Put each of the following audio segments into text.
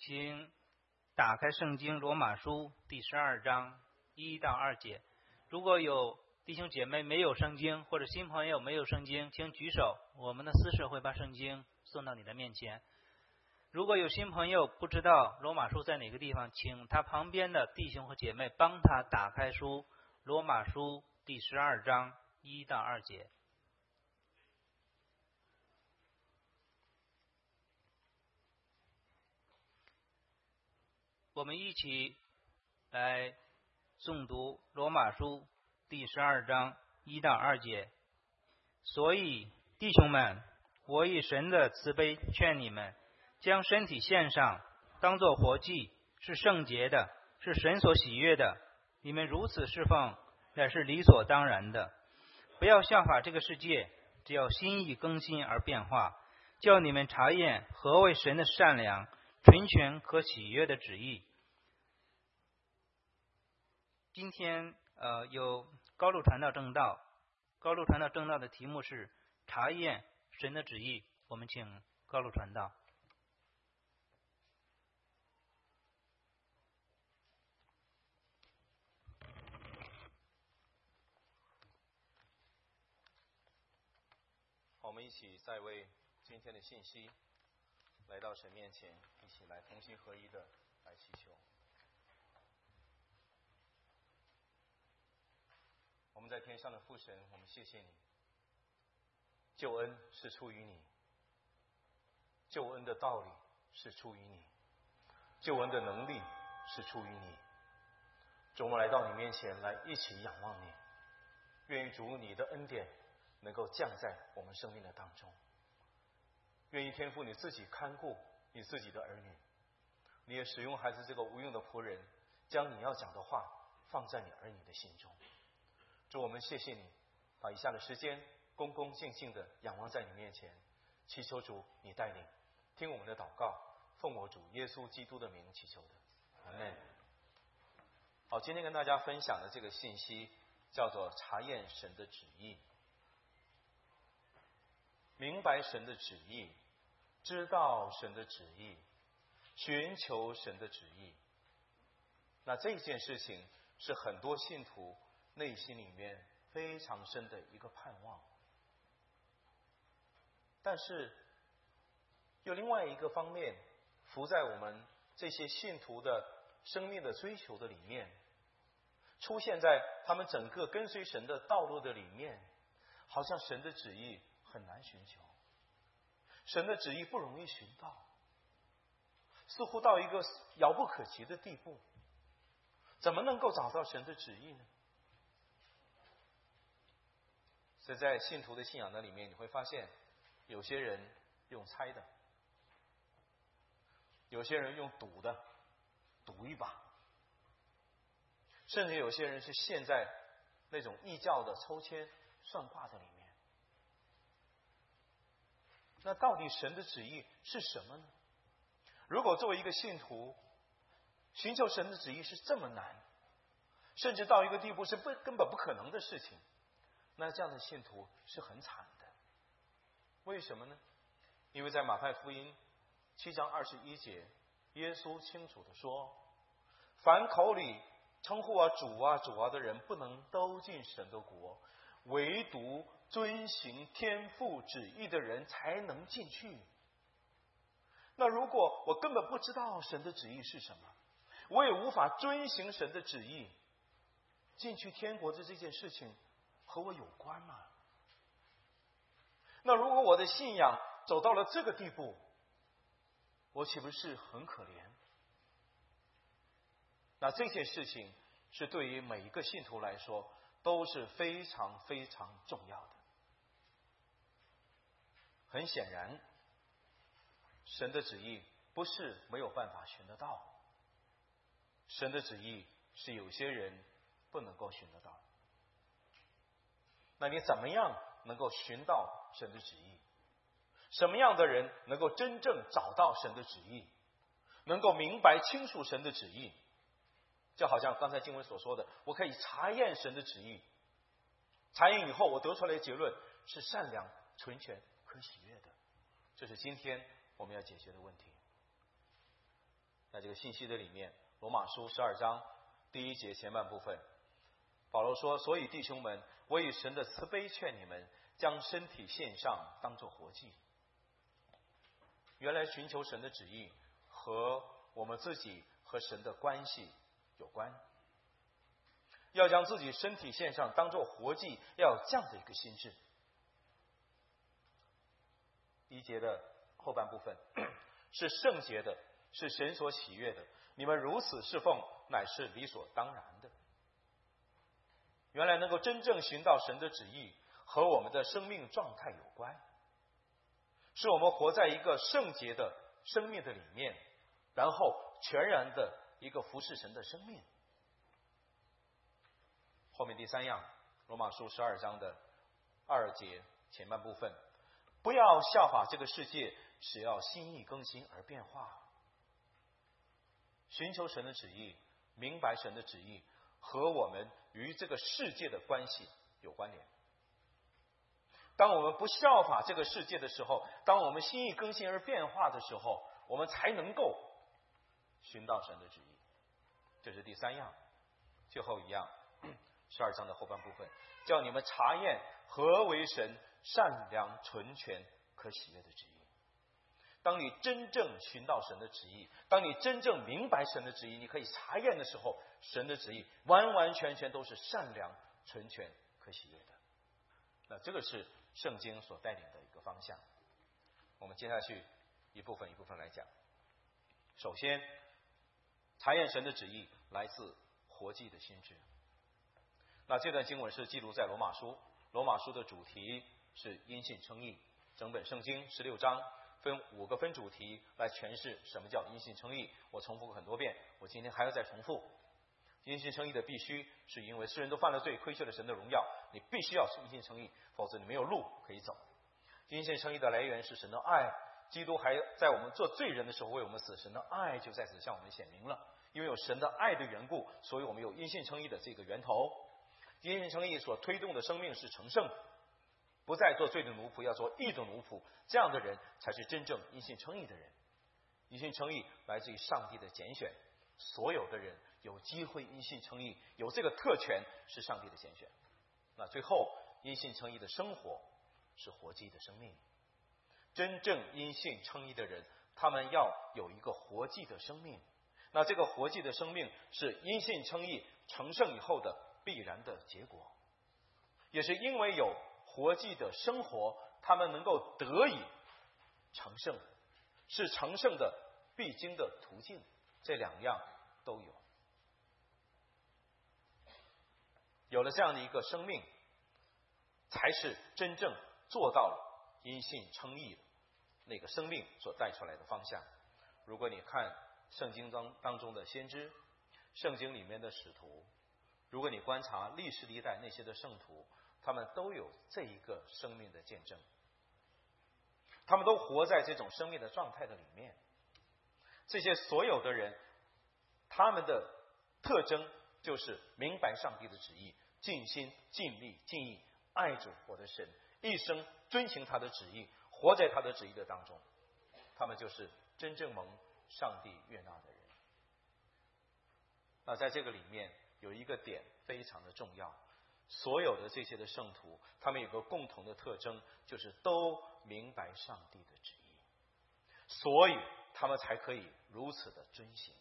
请打开圣经罗马书第12章1到2节。如果有弟兄姐妹没有圣经，或者新朋友没有圣经，请举手，我们的司事会把圣经送到你的面前。如果有新朋友不知道罗马书在哪个地方，请他旁边的弟兄和姐妹帮他打开书罗马书第12章1到2节。我们一起来诵读罗马书第12章1到2节。所以弟兄们，我以神的慈悲劝你们，将身体献上，当作活祭，是圣洁的，是神所喜悦的。你们如此侍奉，乃是理所当然的。不要效法这个世界，只要心意更新而变化，叫你们查验何为神的善良、纯全可喜悦的旨意。今天有高路传道正道，高路传道正道的题目是查验神的旨意。我们请高路传道。 我们一起再为今天的信息来到神面前，一起来同心合一的来祈求。我们在天上的父神，我们谢谢你，救恩是出于你，救恩的道理是出于你，救恩的能力是出于你。主，我们来到你面前来一起仰望你，愿意主你的恩典能够降在我们生命的当中，愿意天父你自己看顾你自己的儿女，你也使用孩子这个无用的仆人，将你要讲的话放在你儿女的心中。主，我们谢谢你，把以下的时间恭恭敬敬的仰望在你面前，祈求主你带领，听我们的祷告，奉我主耶稣基督的名祈求的，阿们。好，今天跟大家分享的这个信息叫做查验神的旨意。明白神的旨意，知道神的旨意，寻求神的旨意。那这件事情是很多信徒内心里面非常深的一个盼望。但是有另外一个方面浮在我们这些信徒的生命的追求的里面，出现在他们整个跟随神的道路的里面，好像神的旨意很难寻求，神的旨意不容易寻到，似乎到一个遥不可及的地步。怎么能够找到神的旨意呢？所以在信徒的信仰的里面，你会发现有些人用猜的，有些人用赌的，赌一把，甚至有些人是陷在那种异教的抽签算卦的里面。那到底神的旨意是什么呢？如果作为一个信徒，寻求神的旨意是这么难，甚至到一个地步是根本不可能的事情，那这样的信徒是很惨的。为什么呢？因为在马太福音7章21节，耶稣清楚地说，凡口里称呼主啊主啊的人，不能都进神的国，唯独遵行天父旨意的人才能进去。那如果我根本不知道神的旨意是什么，我也无法遵行神的旨意，进去天国的这件事情和我有关吗？那如果我的信仰走到了这个地步，我岂不是很可怜？那这件事情是对于每一个信徒来说都是非常非常重要的。很显然，神的旨意不是没有办法寻得到，神的旨意是有些人不能够寻得到。那你怎么样能够寻到神的旨意？什么样的人能够真正找到神的旨意，能够明白清楚神的旨意？就好像刚才经文所说的，我可以查验神的旨意，查验以后我得出来的结论是善良、纯全、可喜悦的。这是今天我们要解决的问题。 在这个信息的里面，罗马书12章第1节前半部分，保罗说：所以弟兄们，我以神的慈悲劝你们，将身体献上，当作活祭。原来寻求神的旨意和我们自己和神的关系有关，要将自己身体献上，当作活祭，要有这样的一个心智。1节的后半部分是圣洁的，是神所喜悦的，你们如此侍奉，乃是理所当然的。原来能够真正寻到神的旨意和我们的生命状态有关，是我们活在一个圣洁的生命的里面，然后全然的一个服侍神的生命。后面第3样，罗马书12章的2节前半部分，不要效法这个世界，只要心意更新而变化。寻求神的旨意，明白神的旨意和我们与这个世界的关系有关联。当我们不效法这个世界的时候，当我们心意更新而变化的时候，我们才能够寻到神的旨意。这是第3样。最后一样，12章的后半部分，叫你们查验何为神善良纯全可喜悦的旨意。当你真正寻到神的旨意，当你真正明白神的旨意，你可以查验的时候，神的旨意完完全全都是善良纯全可喜悦的。那这个是圣经所带领的一个方向。我们接下去一部分一部分来讲。首先，查验神的旨意来自活祭的心智。那这段经文是记录在罗马书，罗马书的主题是因信称义。整本圣经16章分5个分主题来诠释什么叫因信称义。我重复过很多遍，我今天还要再重复。因信称义的必须是因为世人都犯了罪，亏缺了神的荣耀，你必须要因信称义，否则你没有路可以走。因信称义的来源是神的爱，基督还在我们做罪人的时候为我们死，神的爱就在此向我们显明了。因为有神的爱的缘故，所以我们有因信称义的这个源头。因信称义所推动的生命是成圣，不再做罪的奴仆，要做义的奴仆，这样的人才是真正因信称义的人。因信称义来自于上帝的拣选，所有的人有机会因信称义，有这个特权是上帝的拣选。那最后因信称义的生活是活祭的生命。真正因信称义的人，他们要有一个活祭的生命。那这个活祭的生命是因信称义成圣以后的必然的结果，也是因为有活祭的生活，他们能够得以成圣，是成圣的必经的途径。这2样都有。有了这样的一个生命，才是真正做到了因信称义的那个生命所带出来的方向。如果你看圣经当中的先知，圣经里面的使徒，如果你观察历世历代那些的圣徒，他们都有这一个生命的见证，他们都活在这种生命的状态的里面。这些所有的人，他们的特征就是明白上帝的旨意，尽心尽力尽意爱主我的神，一生遵行他的旨意，活在他的旨意的当中。他们就是真正蒙上帝悦纳的人。那在这个里面有一个点非常的重要，所有的这些的圣徒，他们有个共同的特征，就是都明白上帝的旨意，所以他们才可以如此的遵行。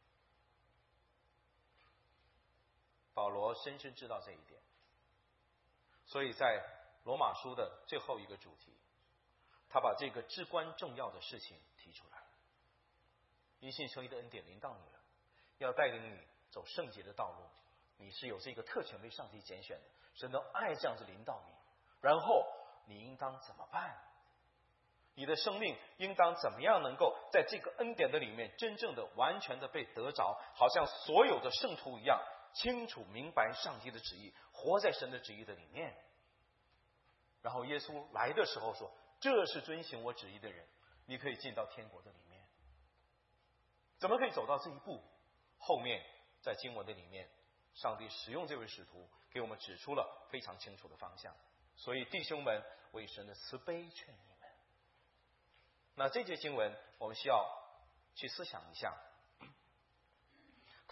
保罗深深知道这一点，所以在罗马书的最后一个主题，他把这个至关重要的事情提出来了。因信称义的恩典临到你了，要带领你走圣洁的道路，你是有这个特权被上帝拣选的，神的爱这样子临到你，然后你应当怎么办？你的生命应当怎么样能够在这个恩典的里面真正的完全的被得着，好像所有的圣徒一样，清楚明白上帝的旨意，活在神的旨意的里面。然后耶稣来的时候说，这是遵行我旨意的人，你可以进到天国的里面。怎么可以走到这一步？后面在经文的里面，上帝使用这位使徒给我们指出了非常清楚的方向。所以弟兄们，我以神的慈悲劝你们。那这节经文我们需要去思想一下，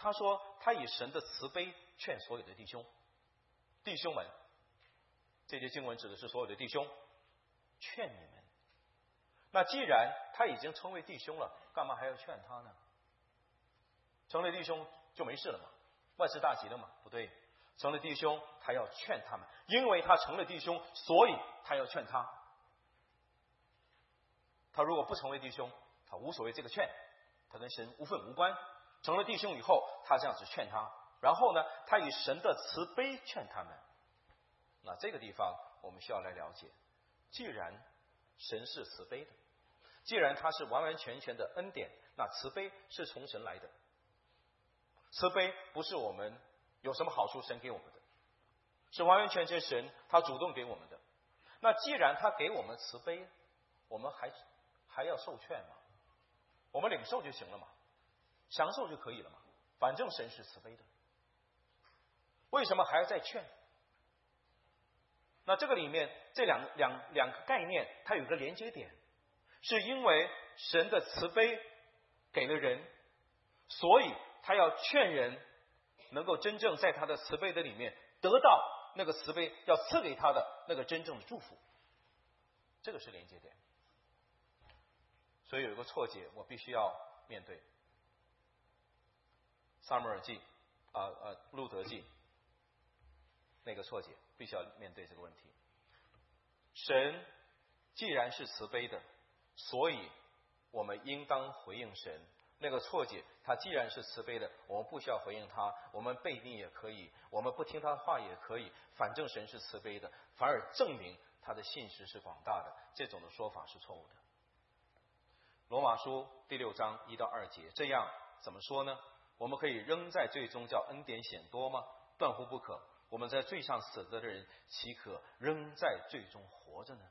他说他以神的慈悲劝所有的弟兄们，这节经文指的是所有的弟兄，劝你们。那既然他已经成为弟兄了，干嘛还要劝他呢？成了弟兄就没事了吗？万事大吉了吗？不对，成了弟兄他要劝他们，因为他成了弟兄，所以他要劝他。他如果不成为弟兄，他无所谓这个劝，他跟神无份无关。成了弟兄以后，他这样子劝他，然后呢，他以神的慈悲劝他们。那这个地方我们需要来了解，既然神是慈悲的，既然他是完完全全的恩典，那慈悲是从神来的。慈悲不是我们有什么好处神给我们的，是完完全全神他主动给我们的。那既然他给我们慈悲，我们还要受劝吗？我们领受就行了嘛，享受就可以了嘛，反正神是慈悲的，为什么还要再劝？那这个里面这两个概念它有一个连接点，是因为神的慈悲给了人，所以他要劝人能够真正在他的慈悲的里面得到那个慈悲要赐给他的那个真正的祝福，这个是连接点。所以有一个错解我必须要面对，撒母耳记路德记那个错解必须要面对这个问题。神既然是慈悲的，所以我们应当回应神。那个错解，他既然是慈悲的，我们不需要回应他，我们背逆也可以，我们不听他的话也可以，反正神是慈悲的，反而证明他的信实是广大的，这种的说法是错误的。罗马书第6章1到2节，这样怎么说呢？我们可以仍在罪中叫恩典显多吗？断乎不可。我们在罪上死的人，岂可仍在罪中活着呢？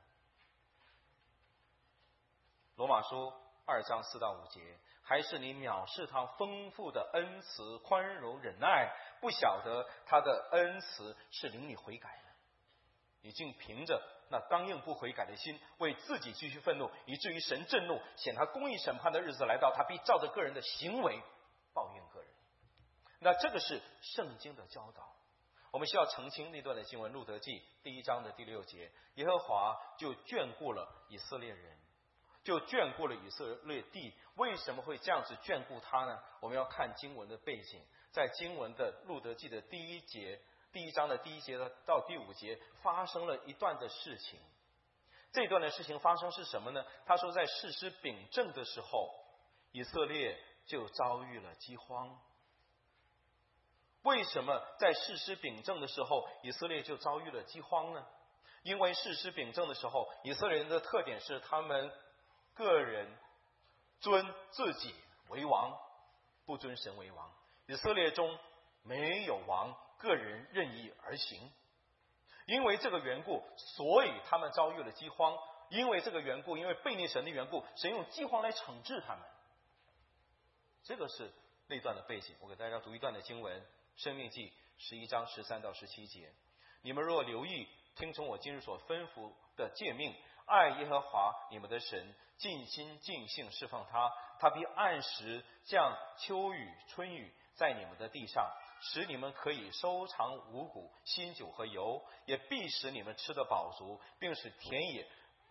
罗马书2章4到5节，还是你藐视他丰富的恩慈、宽容、忍耐，不晓得他的恩慈是领你悔改的。你竟凭着那刚硬不悔改的心，为自己继续愤怒，以至于神震怒，显他公义审判的日子来到，他必照着个人的行为报应个人。那这个是圣经的教导。我们需要澄清那段的经文，路德记第1章的第6节，耶和华就眷顾了以色列人，就眷顾了以色列地。为什么会这样子眷顾他呢？我们要看经文的背景，在经文的路德记的第1章的第1节到第5节发生了一段的事情。这段的事情发生是什么呢？他说在士师秉政的时候，以色列就遭遇了饥荒。为什么在士师秉政的时候以色列就遭遇了饥荒呢？因为士师秉政的时候，以色列人的特点是他们个人尊自己为王，不尊神为王。以色列中没有王，个人任意而行。因为这个缘故，所以他们遭遇了饥荒。因为这个缘故，因为悖逆神的缘故，神用饥荒来惩治他们。这个是那段的背景。我给大家读一段的经文，申命记11章13到17节。你们若留意听从我今日所吩咐的诫命，爱耶和华你们的神，尽心尽性侍奉他，他必按时降秋雨春雨在你们的地上，使你们可以收藏五谷、新酒和油，也必使你们吃得饱足，并使田野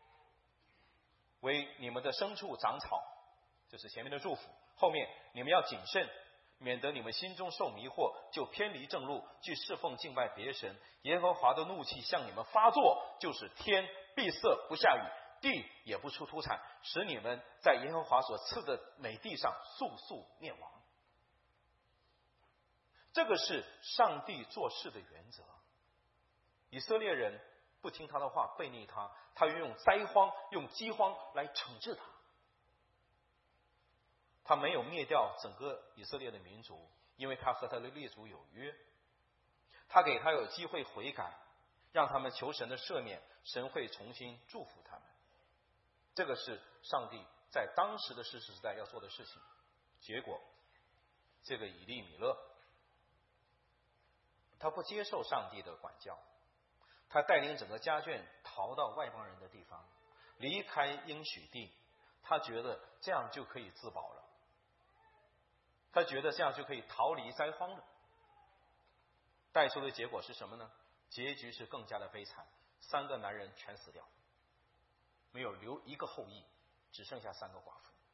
为你们的牲畜长草。这是前面的祝福。后面你们要谨慎，免得你们心中受迷惑，就偏离正路，去侍奉敬拜别神。耶和华的怒气向你们发作，就是天闭塞不下雨，地也不出土产，使你们在耶和华所赐的美地上速速灭亡。这个是上帝做事的原则。以色列人不听他的话，悖逆他，他用灾荒、用饥荒来惩治他。他没有灭掉整个以色列的民族，因为他和他的列祖有约，他给他有机会悔改，让他们求神的赦免，神会重新祝福他们。这个是上帝在当时的世世代要做的事情。结果这个以利米勒他不接受上帝的管教，他带领整个家眷逃到外邦人的地方，离开应许地，他觉得这样就可以自保了。 他觉得这样就可以逃离灾荒了。带出的结果是什么呢？结局是更加的悲惨，3个男人全死掉，没有留一个后裔，只剩下3个寡妇。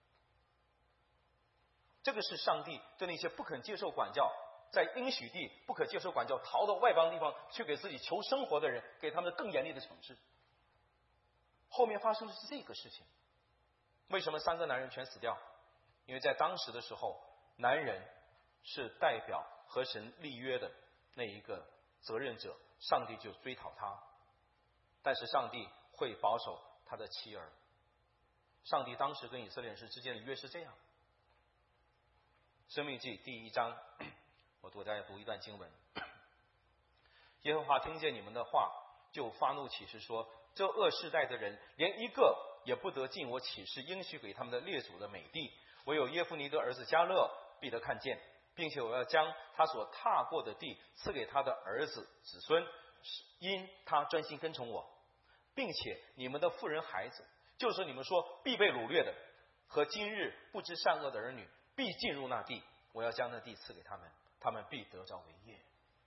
这个是上帝对那些不肯接受管教，在应许地不可接受管教，逃到外邦地方去给自己求生活的人，给他们更严厉的惩治。后面发生的是这个事情。为什么3个男人全死掉？因为在当时的时候，男人是代表和神立约的那一个责任者，上帝就追讨他，但是上帝会保守他的妻儿。上帝当时跟以色列人之间的约是这样。申命记第1章，我给大家读一段经文。耶和华听见你们的话，就发怒起誓说，这恶世代的人连一个也不得进我起誓应许给他们的列祖的美地，唯有耶夫尼的儿子迦勒必得看见，并且我要将他所踏过的地赐给他的儿子子孙，因他专心跟从我。并且你们的妇人孩子，就是你们说必被掳掠的和今日不知善恶的儿女，必进入那地，我要将那地赐给他们，他们必得着为业。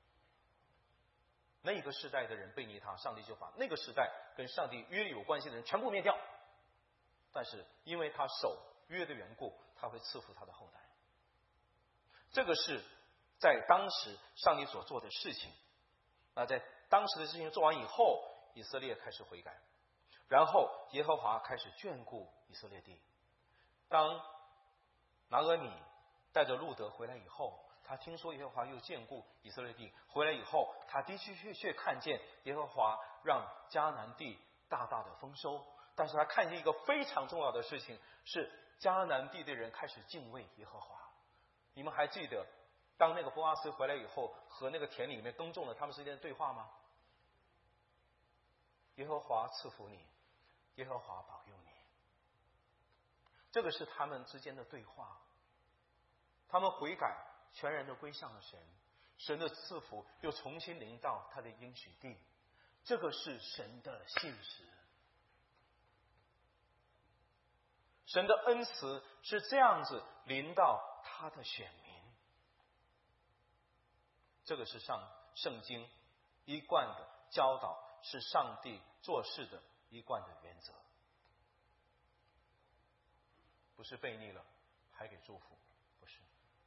那个世代的人背逆他，上帝就把那个时代跟上帝约有关系的人全部灭掉。但是因为他守约的缘故，他会赐福他的后代。这个是在当时上帝所做的事情。那在当时的事情做完以后，以色列开始悔改，然后耶和华开始眷顾以色列地。当拿俄米带着路德回来以后，他听说耶和华又眷顾以色列地，回来以后，他的确看见耶和华让迦南地大大的丰收。但是他看见一个非常重要的事情，是迦南地的人开始敬畏耶和华。你们还记得当那个波阿斯回来以后，和那个田里面耕种了他们之间的对话吗？耶和华赐福你，耶和华保佑你。这个是他们之间的对话。他们悔改，全然的归向了神，神的赐福又重新临到他的应许地。这个是神的信实。神的恩慈是这样子临到他的选民。这个是圣经一贯的教导，是上帝做事的一贯的原则。不是悖逆了还给祝福，不是。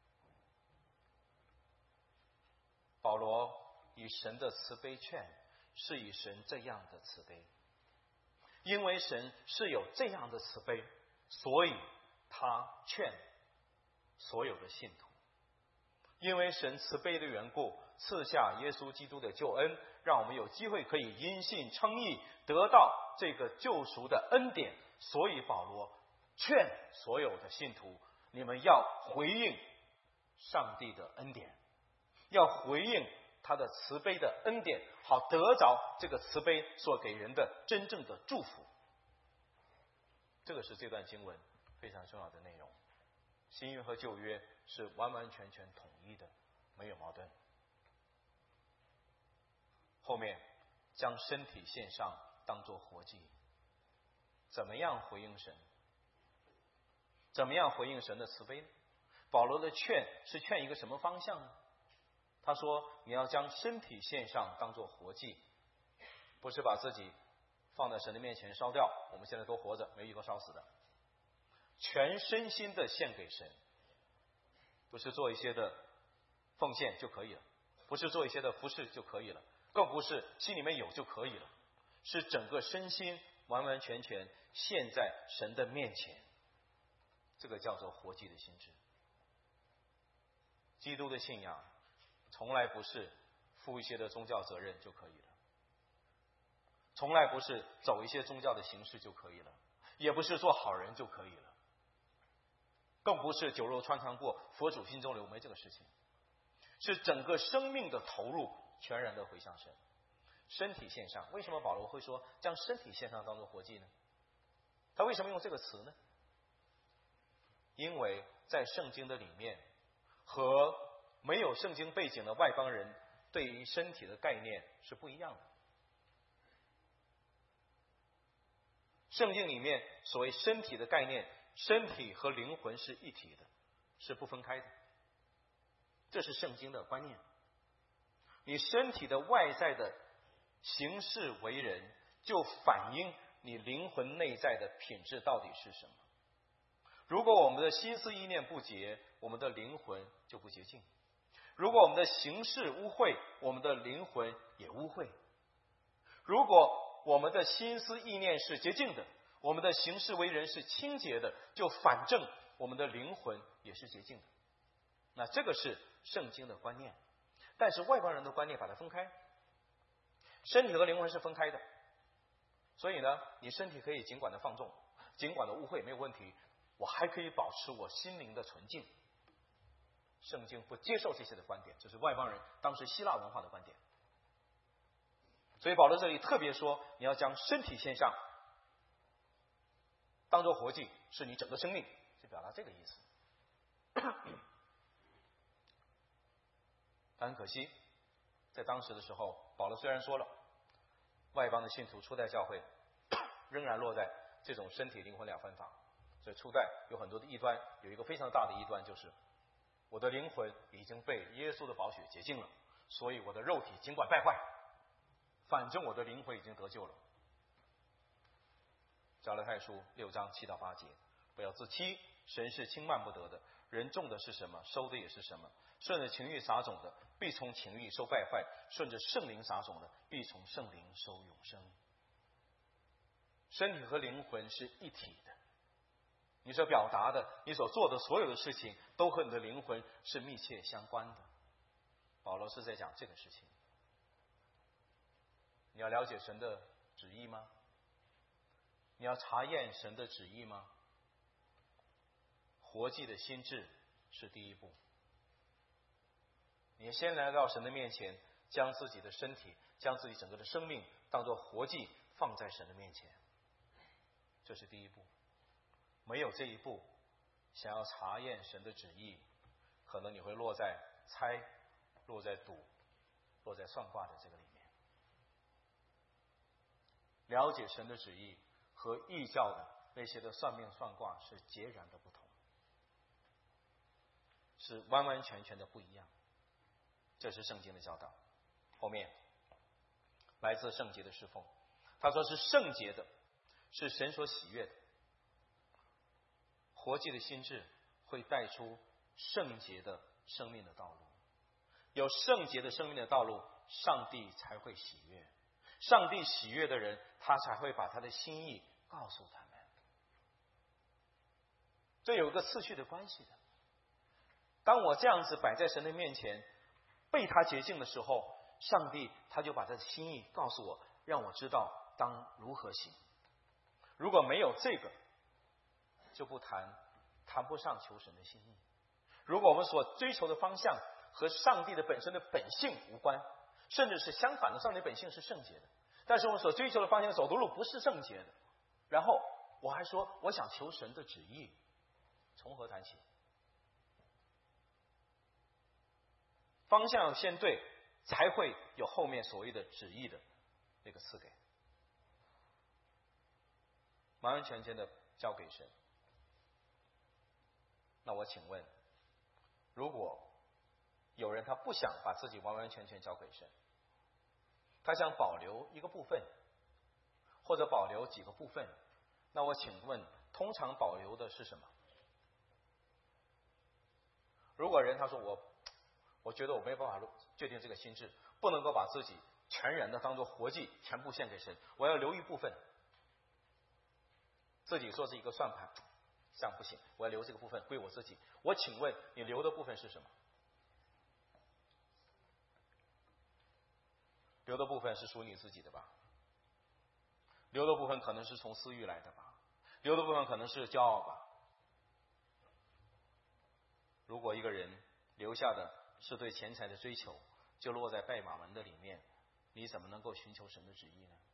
保罗以神的慈悲劝，是以神这样的慈悲。因为神是有这样的慈悲，所以他劝所有的信徒。因为神慈悲的缘故，赐下耶稣基督的救恩，让我们有机会可以因信称义，得到这个救赎的恩典。所以保罗劝所有的信徒，你们要回应上帝的恩典，要回应他的慈悲的恩典，好得着这个慈悲所给人的真正的祝福。这个是这段经文非常重要的内容。新约和旧约是完完全全统一的，没有矛盾。后面将身体献上当作活祭，怎么样回应神？怎么样回应神的慈悲呢？保罗的劝是劝一个什么方向呢？他说你要将身体献上当作活祭，不是把自己放在神的面前烧掉，我们现在都活着，没一个烧死的。全身心的献给神，不是做一些的奉献就可以了，不是做一些的服侍就可以了，更不是心里面有就可以了，是整个身心完完全全献在神的面前。这个叫做活祭的心志。基督的信仰从来不是负一些的宗教责任就可以了，从来不是走一些宗教的形式就可以了，也不是做好人就可以了，更不是酒肉穿肠过，佛主心中留，没这个事情。是整个生命的投入，全然的回向神。身体献上，为什么保罗会说将身体献上当作活祭呢？他为什么用这个词呢？因为在圣经的里面，和没有圣经背景的外邦人对于身体的概念是不一样的。圣经里面所谓身体的概念，身体和灵魂是一体的，是不分开的。 这是圣经的观念。你身体的外在的行事为人，就反映你灵魂内在的品质到底是什么。如果我们的心思意念不洁，我们的灵魂就不洁净；如果我们的行事污秽，我们的灵魂也污秽。如果我们的心思意念是洁净的，我们的行事为人是清洁的，就反正我们的灵魂也是洁净的。那这个是圣经的观念，但是外邦人的观念把它分开，身体和灵魂是分开的。所以呢，你身体可以尽管的放纵，尽管的污秽没有问题，我还可以保持我心灵的纯净。圣经不接受这些的观点，这是外邦人当时希腊文化的观点。所以保罗这里特别说，你要将身体献上，当作活祭，是你整个生命，是表达这个意思。但很可惜，在当时的时候，保罗虽然说了外邦的信徒初代教会仍然落在这种身体灵魂两分法。所以初代有很多的异端，有一个非常大的异端，就是我的灵魂已经被耶稣的宝血洁净了，所以我的肉体尽管败坏，反正我的灵魂已经得救了。加拉太书6章7到8节，不要自欺，神是轻慢不得的，人种的是什么，收的也是什么。顺着情欲撒种的，必从情欲收败坏；顺着圣灵撒种的，必从圣灵收永生。身体和灵魂是一体的，你所表达的，你所做的所有的事情，都和你的灵魂是密切相关的。保罗是在讲这个事情。你要了解神的旨意吗？你要查验神的旨意吗？活祭的心志是第一步。你先来到神的面前，将自己的身体，将自己整个的生命当作活祭放在神的面前，这是第一步。没有这一步，想要查验神的旨意，可能你会落在猜、落在赌、落在算卦的这个里面。了解神的旨意和异教的那些的算命算卦是截然的不同，是完完全全的不一样。这是圣经的教导。后面来自圣洁的侍奉，他说是圣洁的，是神所喜悦的。活祭的心志会带出圣洁的生命的道路，有圣洁的生命的道路，上帝才会喜悦。上帝喜悦的人，他才会把他的心意告诉他们。这有一个次序的关系的。当我这样子摆在神的面前，被他洁净的时候，上帝他就把他的心意告诉我，让我知道当如何行。如果没有这个，就谈不上求神的心意。如果我们所追求的方向和上帝的本身的本性无关，甚至是相反的，上帝本性是圣洁的，但是我们所追求的方向走的路不是圣洁的，然后我还说我想求神的旨意，从何谈起？方向先对，才会有后面所谓的旨意的那个赐给，完完全全的交给神。那我请问，如果有人他不想把自己完完全全交给神，他想保留一个部分，或者保留几个部分，那我请问，通常保留的是什么？如果人他说我觉得我没办法决定这个心志，不能够把自己全然的当作活祭全部献给神，我要留一部分，自己说是一个算盘，这样不行，我要留这个部分归我自己。我请问你留的部分是什么？留的部分是属你自己的吧？留的部分可能是从私欲来的吧？留的部分可能是骄傲吧？如果一个人留下的是对钱财的追求，就落在拜马门的里面，你怎么能够寻求神的旨意呢？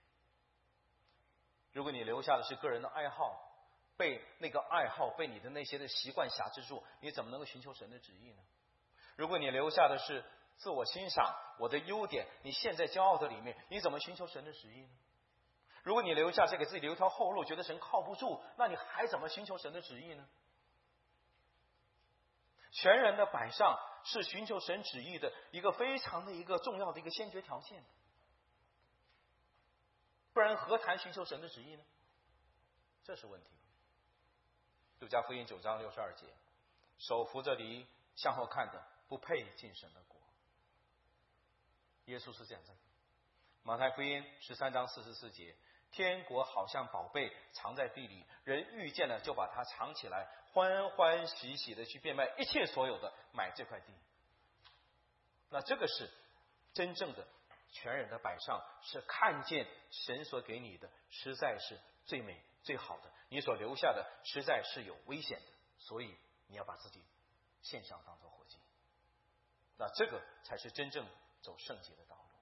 如果你留下的是个人的爱好，被那个爱好被你的那些的习惯辖制住，你怎么能够寻求神的旨意呢？如果你留下的是自我欣赏我的优点，你陷在骄傲的里面，你怎么寻求神的旨意呢？如果你留下这给自己留一条后路，觉得神靠不住，那你还怎么寻求神的旨意呢？全然的摆上， 是寻求神旨意的一个非常的一个重要的一个先决条件。不然何谈寻求神的旨意呢？这是问题。路加福音9章62节，手扶着犁向后看的，不配进神的国。耶稣是这样子。马太福音13章44节，天国好像宝贝藏在地里，人遇见了就把它藏起来，欢欢喜喜的去变卖一切所有的，买这块地。那这个是真正的全人的摆上，是看见神所给你的实在是最美最好的，你所留下的实在是有危险的，所以你要把自己献上当作活祭。那这个才是真正走圣洁的道路。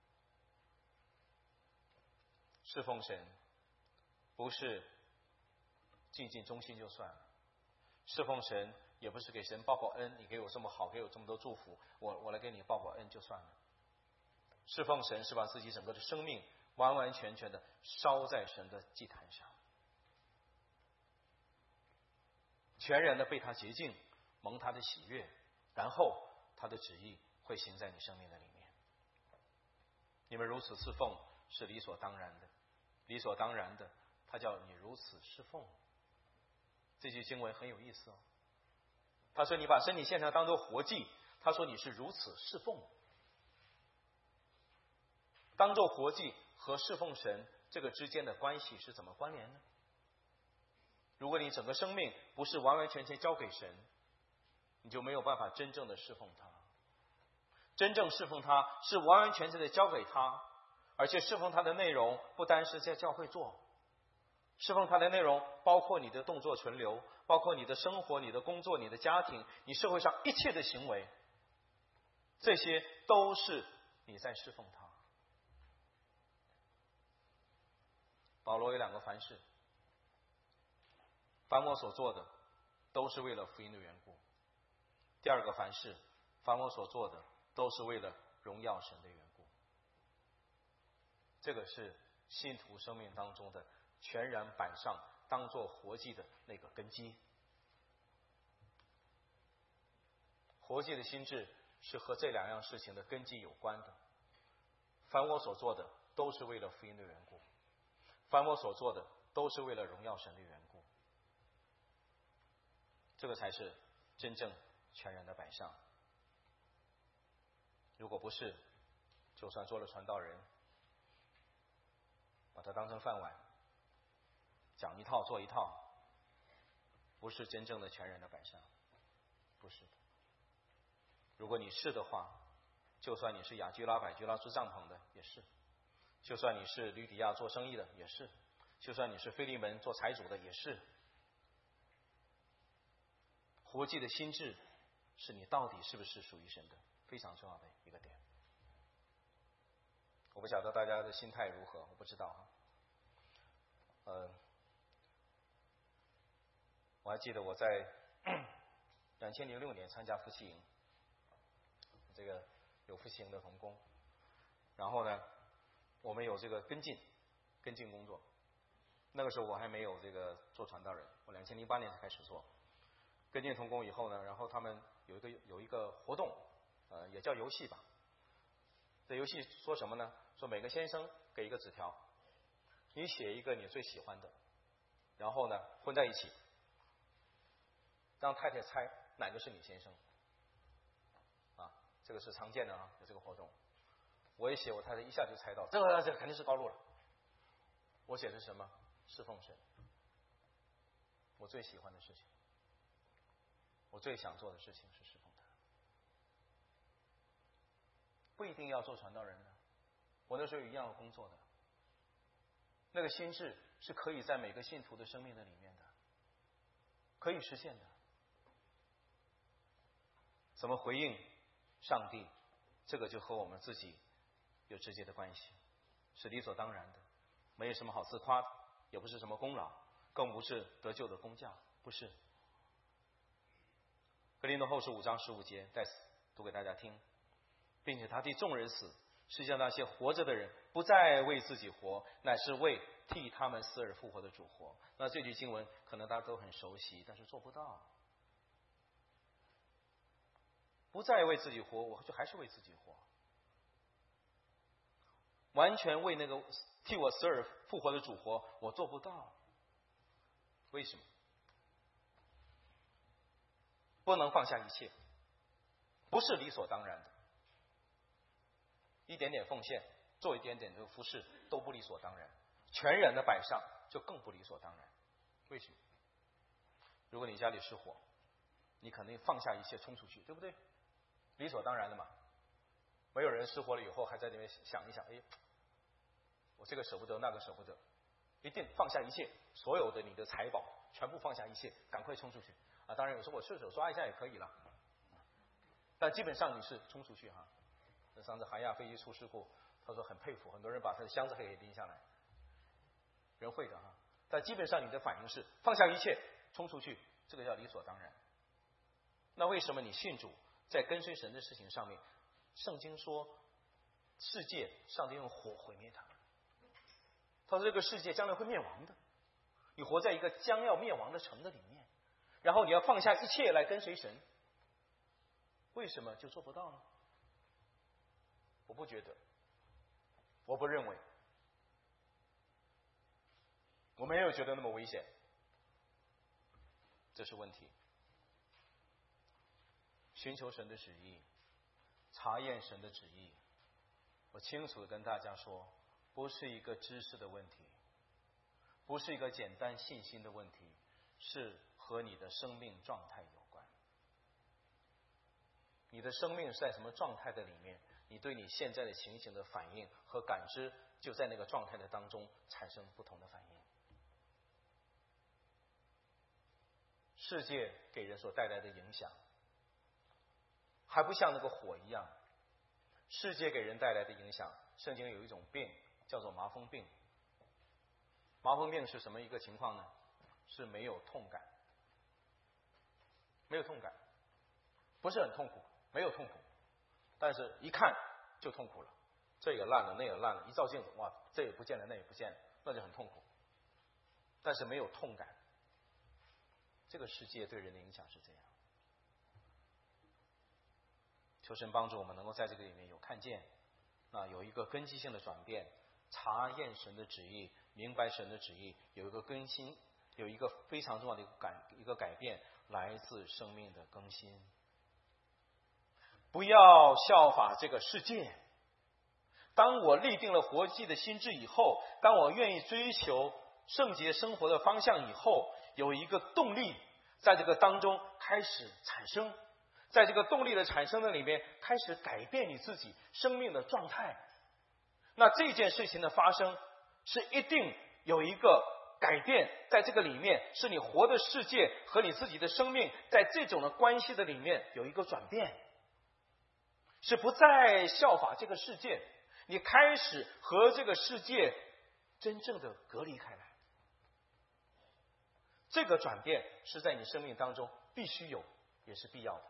侍奉神不是尽尽忠心就算了，侍奉神也不是给神报报恩，你给我这么好，给我这么多祝福，我来给你报报恩就算了。侍奉神是把自己整个的生命完完全全的烧在神的祭坛上，全然的被他洁净，蒙他的喜悦，然后他的旨意会行在你生命的里面。你们如此侍奉是理所当然的，理所当然的，他叫你如此侍奉。这句经文很有意思哦。他说你把身体献上当作活祭，他说你是如此侍奉。当作活祭和侍奉神这个之间的关系是怎么关联呢？如果你整个生命不是完完全全交给神，你就没有办法真正的侍奉他。真正侍奉他是完完全全的交给他，而且侍奉他的内容不单是在教会做，侍奉他的内容包括你的动作存留，包括你的生活、你的工作、你的家庭，你社会上一切的行为，这些都是你在侍奉他。保罗有2个凡事，凡我所做的都是为了福音的缘故。第2个凡事，凡我所做的都是为了荣耀神的缘故。这个是信徒生命当中的全然摆上当作活祭的那个根基。活祭的心志是和这2样事情的根基有关的。凡我所做的都是为了福音的缘故，凡我所做的都是为了荣耀神的缘故。这个才是真正全然的摆上。如果不是，就算做了传道人，把它当成饭碗，讲一套做一套，不是真正的全然的摆上，不是的。如果你是的话，就算你是雅居拉、百居拉织帐篷的也是，就算你是吕底亚做生意的也是，就算你是腓利门做财主的也是。活祭的心志是你到底是不是属于神的非常重要的一个点。我不晓得大家的心态如何，我不知道我还记得我在2006年参加夫妻营，这个有夫妻营的同工，然后呢我们有这个跟进工作。那个时候我还没有这个做传道人，我2008年才开始做跟进同工。以后呢，然后他们有一个活动，也叫游戏吧。这游戏说什么呢？说每个先生给一个纸条，你写一个你最喜欢的，然后呢混在一起，让太太猜哪个是你先生。这个是常见的有这个活动。我一写，我太太一下就猜到，这个肯定是高路了。我写的是什么？侍奉神，我最喜欢的事情，我最想做的事情是侍奉他。不一定要做传道人的，我那时候一样有工作的。那个心志是可以在每个信徒的生命的里面的，可以实现的。怎么回应上帝，这个就和我们自己有直接的关系，是理所当然的，没有什么好自夸的，也不是什么功劳，更不是得救的工价，不是。格林多后书5章15节，在此读给大家听。并且他替众人死，是叫那些活着的人不再为自己活，乃是为替他们死而复活的主活。那这句经文可能大家都很熟悉，但是做不到。 不再为自己活，我就还是为自己活。完全为那个替我死而复活的主活，我做不到。为什么？不能放下一切，不是理所当然的。一点点奉献，做一点点的服侍，都不理所当然。全然的摆上，就更不理所当然。为什么？如果你家里失火，你肯定放下一切冲出去，对不对？理所当然的嘛。没有人失火了以后还在那边想一想，哎，我这个舍不得，那个舍不得，一定放下一切，所有的你的财宝全部放下一切，赶快冲出去啊！当然有时候我顺手抓一下也可以了，但基本上你是冲出去哈。那上次韩亚飞机出事故，他说很佩服，很多人把他的箱子给拎下来，人会的哈。但基本上你的反应是放下一切冲出去，这个叫理所当然。那为什么你信主，在跟随神的事情上面，圣经说世界上帝用火毁灭它，他说这个世界将来会灭亡的，你活在一个将要灭亡的城的里面，然后你要放下一切来跟随神，为什么就做不到呢？我不觉得，我不认为，我没有觉得那么危险，这是问题。寻求神的旨意，查验神的旨意，我清楚的跟大家说，不是一个知识的问题，不是一个简单信心的问题，是和你的生命状态有关。你的生命是在什么状态的里面，你对你现在的情形的反应和感知，就在那个状态的当中产生不同的反应。世界给人所带来的影响，还不像那个火一样。世界给人带来的影响，圣经有一种病叫做麻风病。麻风病是什么一个情况呢？是没有痛感，没有痛感，不是很痛苦，没有痛苦，但是一看就痛苦了，这也烂了，那也烂了，一照镜子，哇，这也不见了，那也不见了，那就很痛苦。但是没有痛感，这个世界对人的影响是这样。求神帮助我们能够在这个里面有看见，有一个根基性的转变，查验神的旨意，明白神的旨意，有一个更新，有一个非常重要的一个改变，来自生命的更新。不要效法这个世界。当我立定了活祭的心志以后，当我愿意追求圣洁生活的方向以后，有一个动力在这个当中开始产生，在这个动力的产生的里面开始改变你自己生命的状态。那这件事情的发生是一定有一个改变，在这个里面是你活的世界和你自己的生命在这种的关系的里面有一个转变，是不再效法这个世界，你开始和这个世界真正的隔离开来。这个转变是在你生命当中必须有，也是必要的。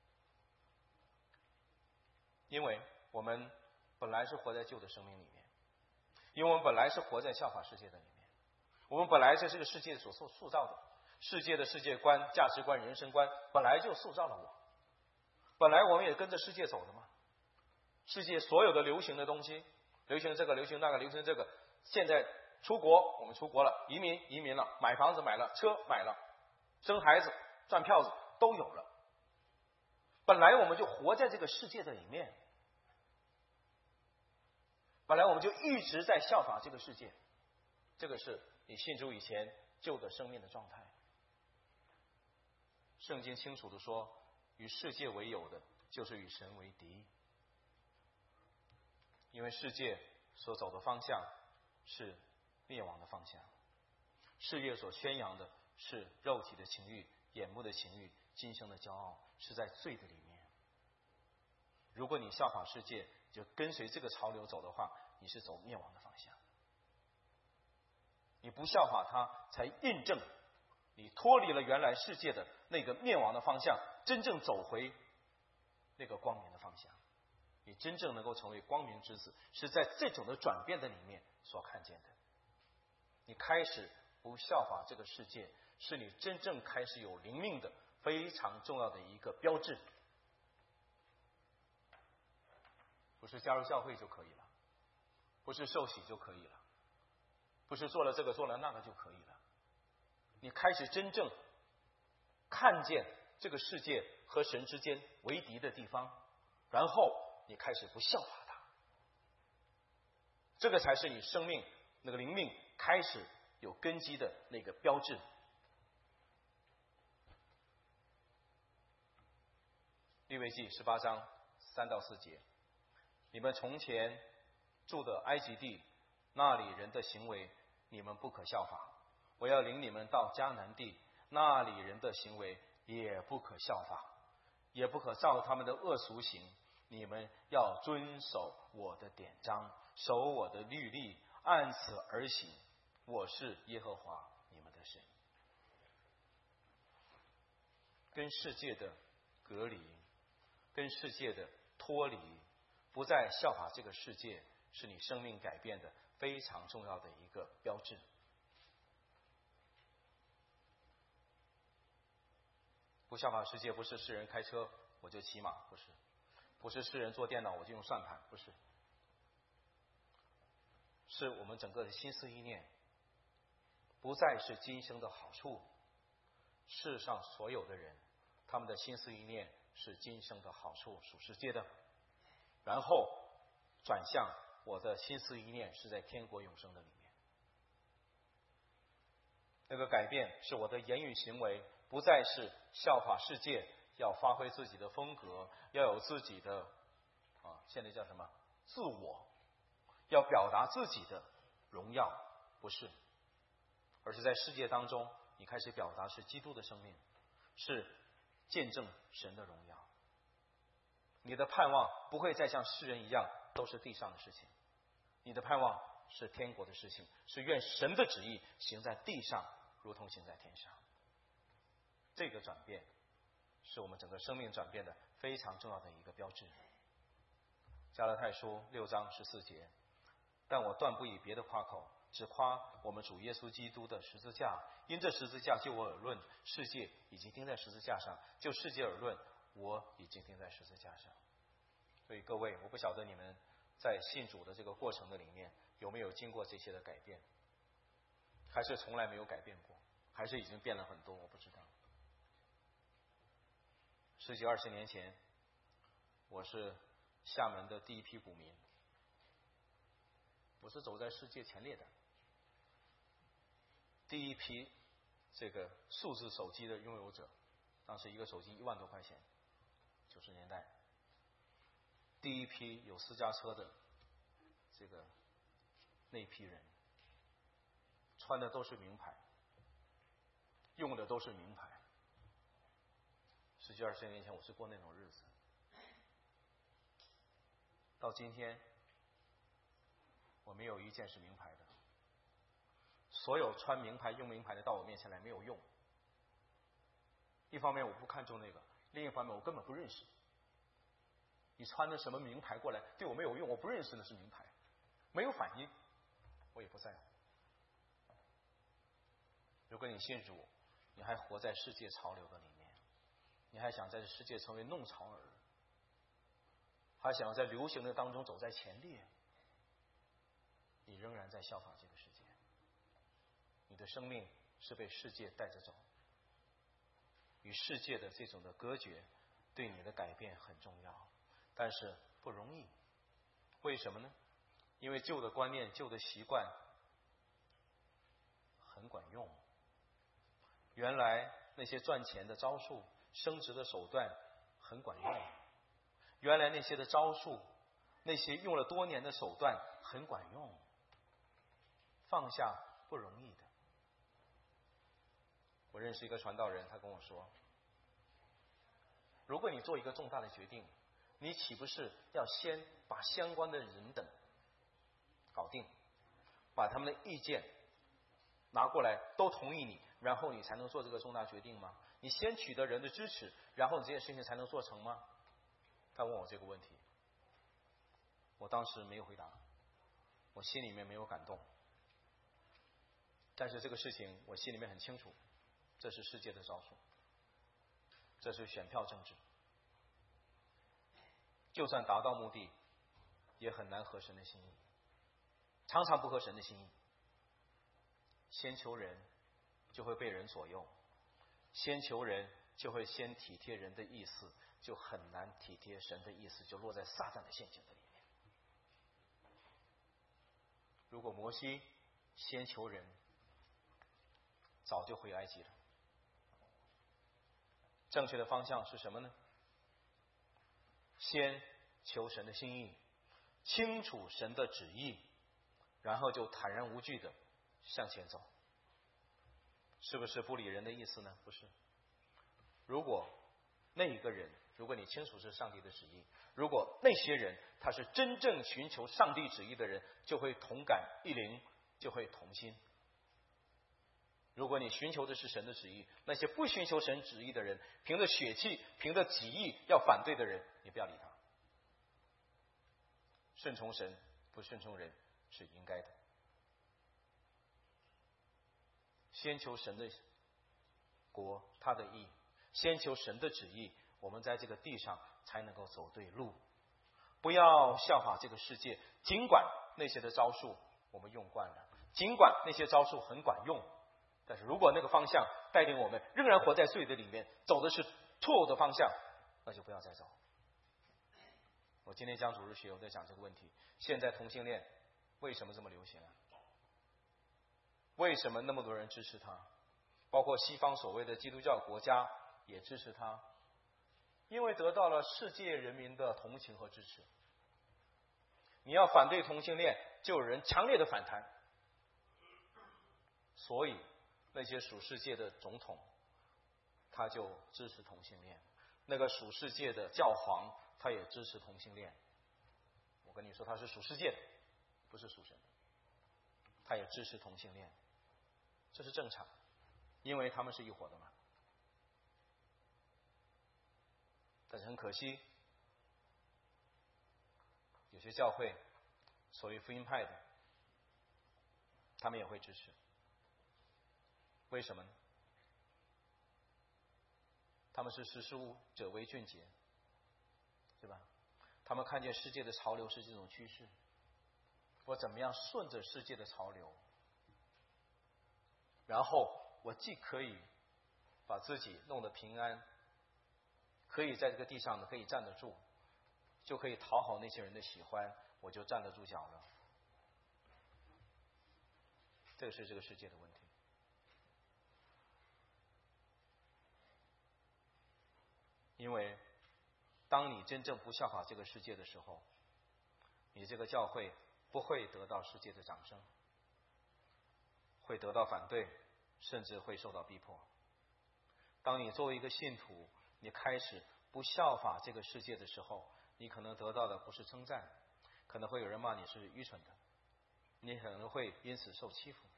因为我们本来是活在旧的生命里面，因为我们本来是活在效法世界的里面，我们本来在这个世界所塑造的世界的世界观、价值观、人生观本来就塑造了我，本来我们也跟着世界走的嘛。世界所有的流行的东西，流行这个流行那个流行这个，现在出国我们出国了，移民了，买房子买了，车买了，生孩子赚票子都有了。本来我们就活在这个世界的里面，本来我们就一直在效法这个世界，这个是你信主以前旧的生命的状态。圣经清楚地说，与世界为友的就是与神为敌，因为世界所走的方向是灭亡的方向，世界所宣扬的是肉体的情欲、眼目的情欲、今生的骄傲，是在罪的里面。如果你效法世界，就跟随这个潮流走的话，你是走灭亡的方向。你不效法它，才印证你脱离了原来世界的那个灭亡的方向，真正走回那个光明的方向。你真正能够成为光明之子，是在这种的转变的里面所看见的。你开始不效法这个世界，是你真正开始有灵命的非常重要的一个标志。 不是加入教会就可以了，不是受洗就可以了，不是做了这个做了那个就可以了。你开始真正看见这个世界和神之间为敌的地方，然后你开始不效法他，这个才是你生命那个灵命开始有根基的那个标志。利未记18章3到4节，你们从前住的埃及地，那里人的行为你们不可效法，我要领你们到迦南地，那里人的行为也不可效法，也不可照他们的恶俗行，你们要遵守我的典章，守我的律例，按此而行，我是耶和华你们的神。跟世界的隔离，跟世界的脱离，不再效法这个世界，是你生命改变的非常重要的一个标志。不效法世界，不是世人开车我就骑马，不是；不是世人做电脑我就用算盘，不是。是我们整个的心思意念，不再是今生的好处。世上所有的人，他们的心思意念是今生的好处，属世界的，然后转向我的心思意念是在天国永生的里面。那个改变是我的言语行为不再是效法世界，要发挥自己的风格，要有自己的现在叫什么自我，要表达自己的荣耀，不是，而是在世界当中你开始表达是基督的生命，是见证神的荣耀。你的盼望不会再像世人一样都是地上的事情，你的盼望是天国的事情，是愿神的旨意行在地上如同行在天上。这个转变是我们整个生命转变的非常重要的一个标志。加拉太书6章14节，但我断不以别的夸口，只夸我们主耶稣基督的十字架，因这十字架就我而论，世界已经钉在十字架上，就世界而论，我已经钉在十字架上。所以各位，我不晓得你们在信主的这个过程的里面有没有经过这些的改变，还是从来没有改变过，还是已经变了很多，我不知道。10几20年前，我是厦门的第一批股民，我是走在世界前列的，第一批这个数字手机的拥有者，当时一个手机1万多块钱，90年代，第一批有私家车的这个那一批人，穿的都是名牌，用的都是名牌。10几20年前我是过那种日子，到今天我没有一件是名牌的，所有穿名牌用名牌的到我面前来没有用。一方面我不看重那个，另一方面我根本不认识你穿的什么名牌过来对我没有用，我不认识那是名牌，没有反应，我也不在乎。如果你信主，你还活在世界潮流的里面，你还想在这世界成为弄潮儿，还想要在流行的当中走在前列，你仍然在效仿这个世界，你的生命是被世界带着走，与世界的这种的隔绝对你的改变很重要，但是不容易。为什么呢？因为旧的观念旧的习惯很管用，原来那些赚钱的招数升职的手段很管用，原来那些的招数那些用了多年的手段很管用，放下不容易的。我认识一个传道人，他跟我说，如果你做一个重大的决定，你岂不是要先把相关的人等搞定，把他们的意见拿过来都同意你，然后你才能做这个重大决定吗？你先取得人的支持，然后你这件事情才能做成吗？他问我这个问题，我当时没有回答，我心里面没有感动，但是这个事情我心里面很清楚，这是世界的招数，这是选票政治，就算达到目的也很难合神的心意，常常不合神的心意。先求人就会被人左右，先求人就会先体贴人的意思，就很难体贴神的意思，就落在撒旦的陷阱的里面。如果摩西先求人，早就回埃及了。正确的方向是什么呢？先求神的心意，清楚神的旨意，然后就坦然无惧的向前走。是不是不理人的意思呢？不是。如果那一个人，如果你清楚是上帝的旨意，如果那些人他是真正寻求上帝旨意的人，就会同感一灵，就会同心。如果你寻求的是神的旨意，那些不寻求神旨意的人，凭着血气，凭着己意要反对的人，你不要理他。顺从神，不顺从人是应该的。先求神的国，他的义，先求神的旨意，我们在这个地上才能够走对路。不要效法这个世界，尽管那些的招数我们用惯了，尽管那些招数很管用，但是如果那个方向带领我们仍然活在罪的里面，走的是错误的方向，那就不要再走。我今天讲主日学，我在讲这个问题。现在同性恋为什么这么流行啊？为什么那么多人支持他？包括西方所谓的基督教国家也支持他，因为得到了世界人民的同情和支持。你要反对同性恋，就有人强烈的反弹，所以那些属世界的总统他就支持同性恋，那个属世界的教皇他也支持同性恋。我跟你说，他是属世界的，不是属神的，他也支持同性恋，这是正常，因为他们是一伙的嘛。但是很可惜，有些教会所谓福音派的，他们也会支持。为什么呢？他们是识时务者为俊杰，对吧？他们看见世界的潮流是这种趋势，我怎么样顺着世界的潮流，然后我既可以把自己弄得平安，可以在这个地上呢可以站得住，就可以讨好那些人的喜欢，我就站得住脚了。这个是这个世界的问题。因为当你真正不效法这个世界的时候，你这个教会不会得到世界的掌声，会得到反对，甚至会受到逼迫。当你作为一个信徒，你开始不效法这个世界的时候，你可能得到的不是称赞，可能会有人骂你是愚蠢的，你可能会因此受欺负。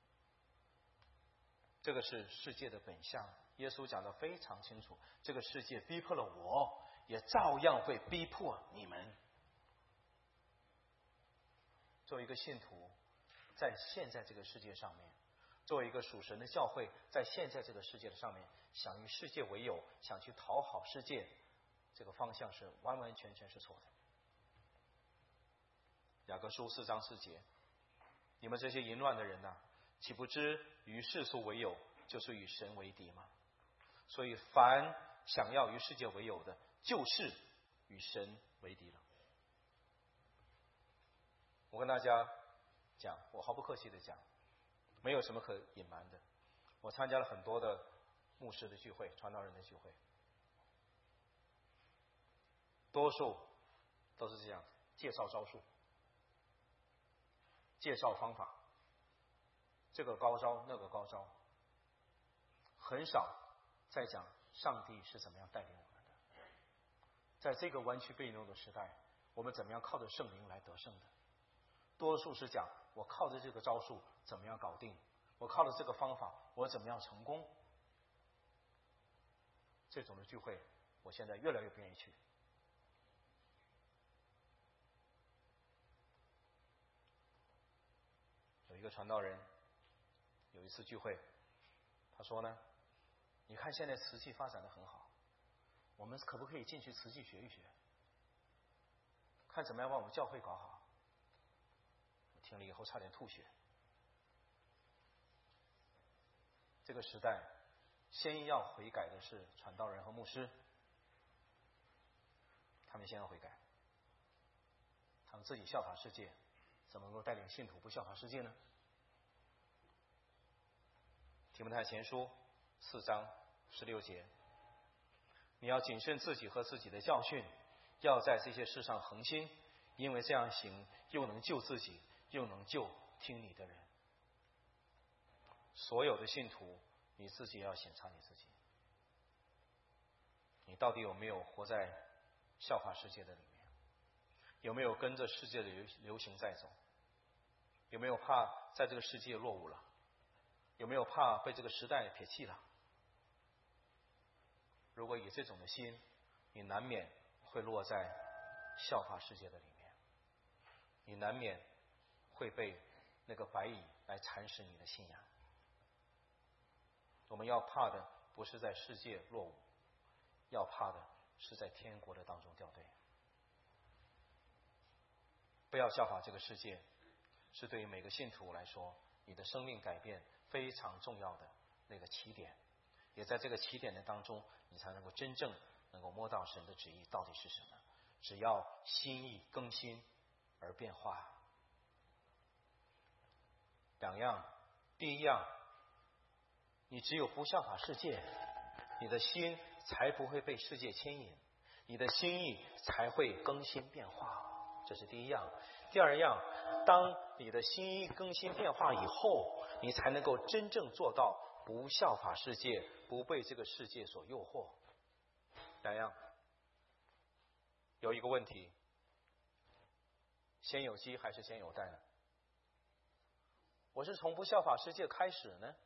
这个是世界的本相，耶稣讲得非常清楚，这个世界逼迫了我，也照样会逼迫你们。作为一个信徒，在现在这个世界上面，作为一个属神的教会，在现在这个世界的上面，想与世界为友，想去讨好世界，这个方向是完完全全是错的。雅各书4章4节，你们这些淫乱的人呐，岂不知与世俗为友，就是与神为敌吗？所以凡想要与世界为友的，就是与神为敌了。我跟大家讲，我毫不客气的讲，没有什么可隐瞒的。我参加了很多的牧师的聚会，传道人的聚会，多数都是这样，介绍招数，介绍方法，这个高招那个高招，很少在讲上帝是怎么样带领我们的。在这个弯曲背扭的时代，我们怎么样靠着圣灵来得胜的？多数是讲我靠着这个招数怎么样搞定，我靠着这个方法我怎么样成功。这种的聚会我现在越来越不愿意去。有一个传道人有一次聚会，他说呢，你看现在瓷器发展的很好，我们可不可以进去瓷器学一学？ 看怎么样把我们教会搞好。我听了以后差点吐血。这个时代，先要悔改的是传道人和牧师，他们先要悔改。他们自己效法世界，怎么能够带领信徒不效法世界呢？提摩太前书4章16节，你要谨慎自己和自己的教训，要在这些事上恒心，因为这样行又能救自己，又能救听你的人。所有的信徒，你自己要检查你自己，你到底有没有活在效法世界的里面？有没有跟着世界的流行在走？有没有怕在这个世界落伍了？有没有怕被这个时代撇弃了？如果以这种的心，你难免会落在效法世界的里面，你难免会被那个白蚁来蚕食你的信仰。我们要怕的不是在世界落伍，要怕的是在天国的当中掉队。不要效法这个世界，是对于每个信徒来说，你的生命改变非常重要的那个起点。也在这个起点的当中，你才能够真正能够摸到神的旨意到底是什么。只要心意更新而变化。两样，第一样，你只有不效法世界，你的心才不会被世界牵引，你的心意才会更新变化。这是第一样。第二样，当你的心意更新变化以后，你才能够真正做到不效法世界，不被这个世界所诱惑。两样。有一个问题，先有鸡还是先有蛋呢？我是从不效法世界开始呢，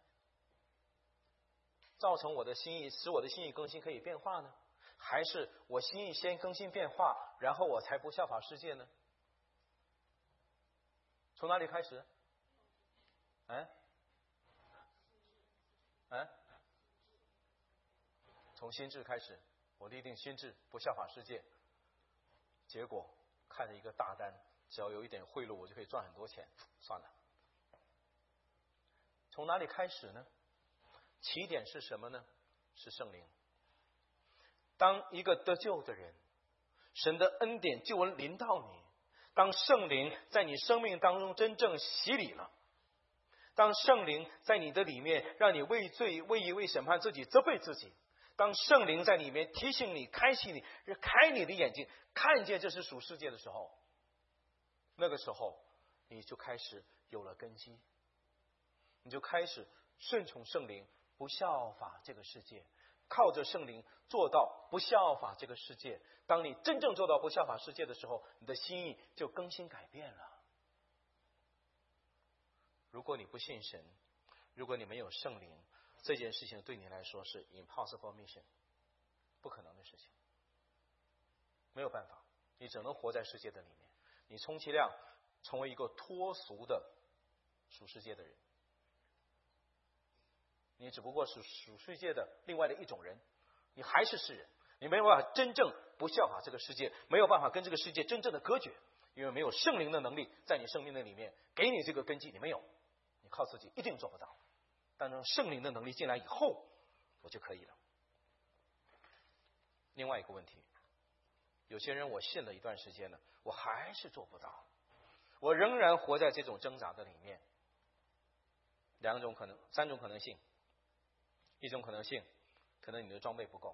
造成我的心意，使我的心意更新可以变化呢？还是我心意先更新变化，然后我才不效法世界呢？从哪里开始？从心智开始，我立定心智不效法世界，结果看着一个大单，只要有一点贿赂，我就可以赚很多钱，算了。从哪里开始呢？起点是什么呢？是圣灵。当一个得救的人，神的恩典救恩临到你，当圣灵在你生命当中真正洗礼了，当圣灵在你的里面让你为罪为义为审判自己责备自己，当圣灵在里面提醒你开启你开你的眼睛，看见这是属世界的时候，那个时候你就开始有了根基，你就开始顺从圣灵，不效法这个世界，靠着圣灵做到不效法这个世界。当你真正做到不效法世界的时候，你的心意就更新改变了。如果你不信神，如果你没有圣灵，这件事情对你来说是 impossible mission， 不可能的事情，没有办法，你只能活在世界的里面，你充其量成为一个脱俗的属世界的人，你只不过是属世界的另外的一种人，你还是世人，你没有办法真正不效法这个世界，没有办法跟这个世界真正的隔绝，因为没有圣灵的能力在你生命的里面给你这个根基，你没有，你靠自己一定做不到。但是圣灵的能力进来以后，我就可以了。另外一个问题，有些人我信了一段时间了，我还是做不到，我仍然活在这种挣扎的里面。三种可能性。一种可能性，可能你的装备不够，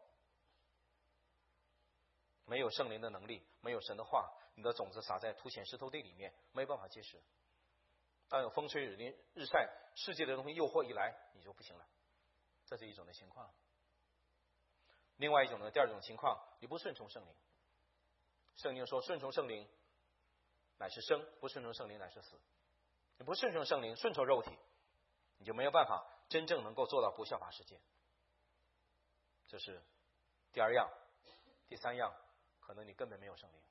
没有圣灵的能力，没有神的话，你的种子撒在土浅石头地里面，没办法结实。当有风吹日淋日晒，世界的东西诱惑一来，你就不行了，这是一种的情况。另外一种呢，第二种情况，你不顺从圣灵。圣经说顺从圣灵乃是生，不顺从圣灵乃是死。你不顺从圣灵，顺从肉体，你就没有办法真正能够做到不效法世界。这是第二样。第三样，可能你根本没有圣灵。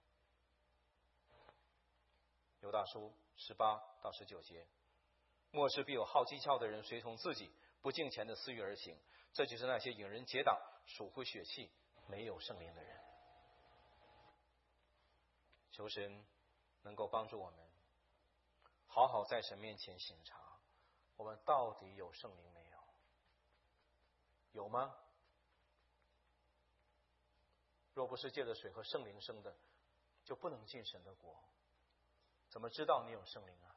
犹大书18到19节，末世必有好讥诮的人随从自己不敬虔的私欲而行，这就是那些引人结党、属乎血气、没有圣灵的人。 求神能够帮助我们，好好在神面前省察，我们到底有圣灵没有？有吗？若不是借着水和圣灵生的，就不能进神的国。怎么知道你有圣灵啊？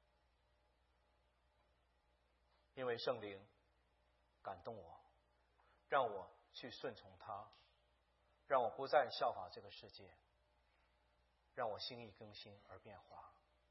因为圣灵感动我，让我去顺从他，让我不再效法这个世界，让我心意更新而变化。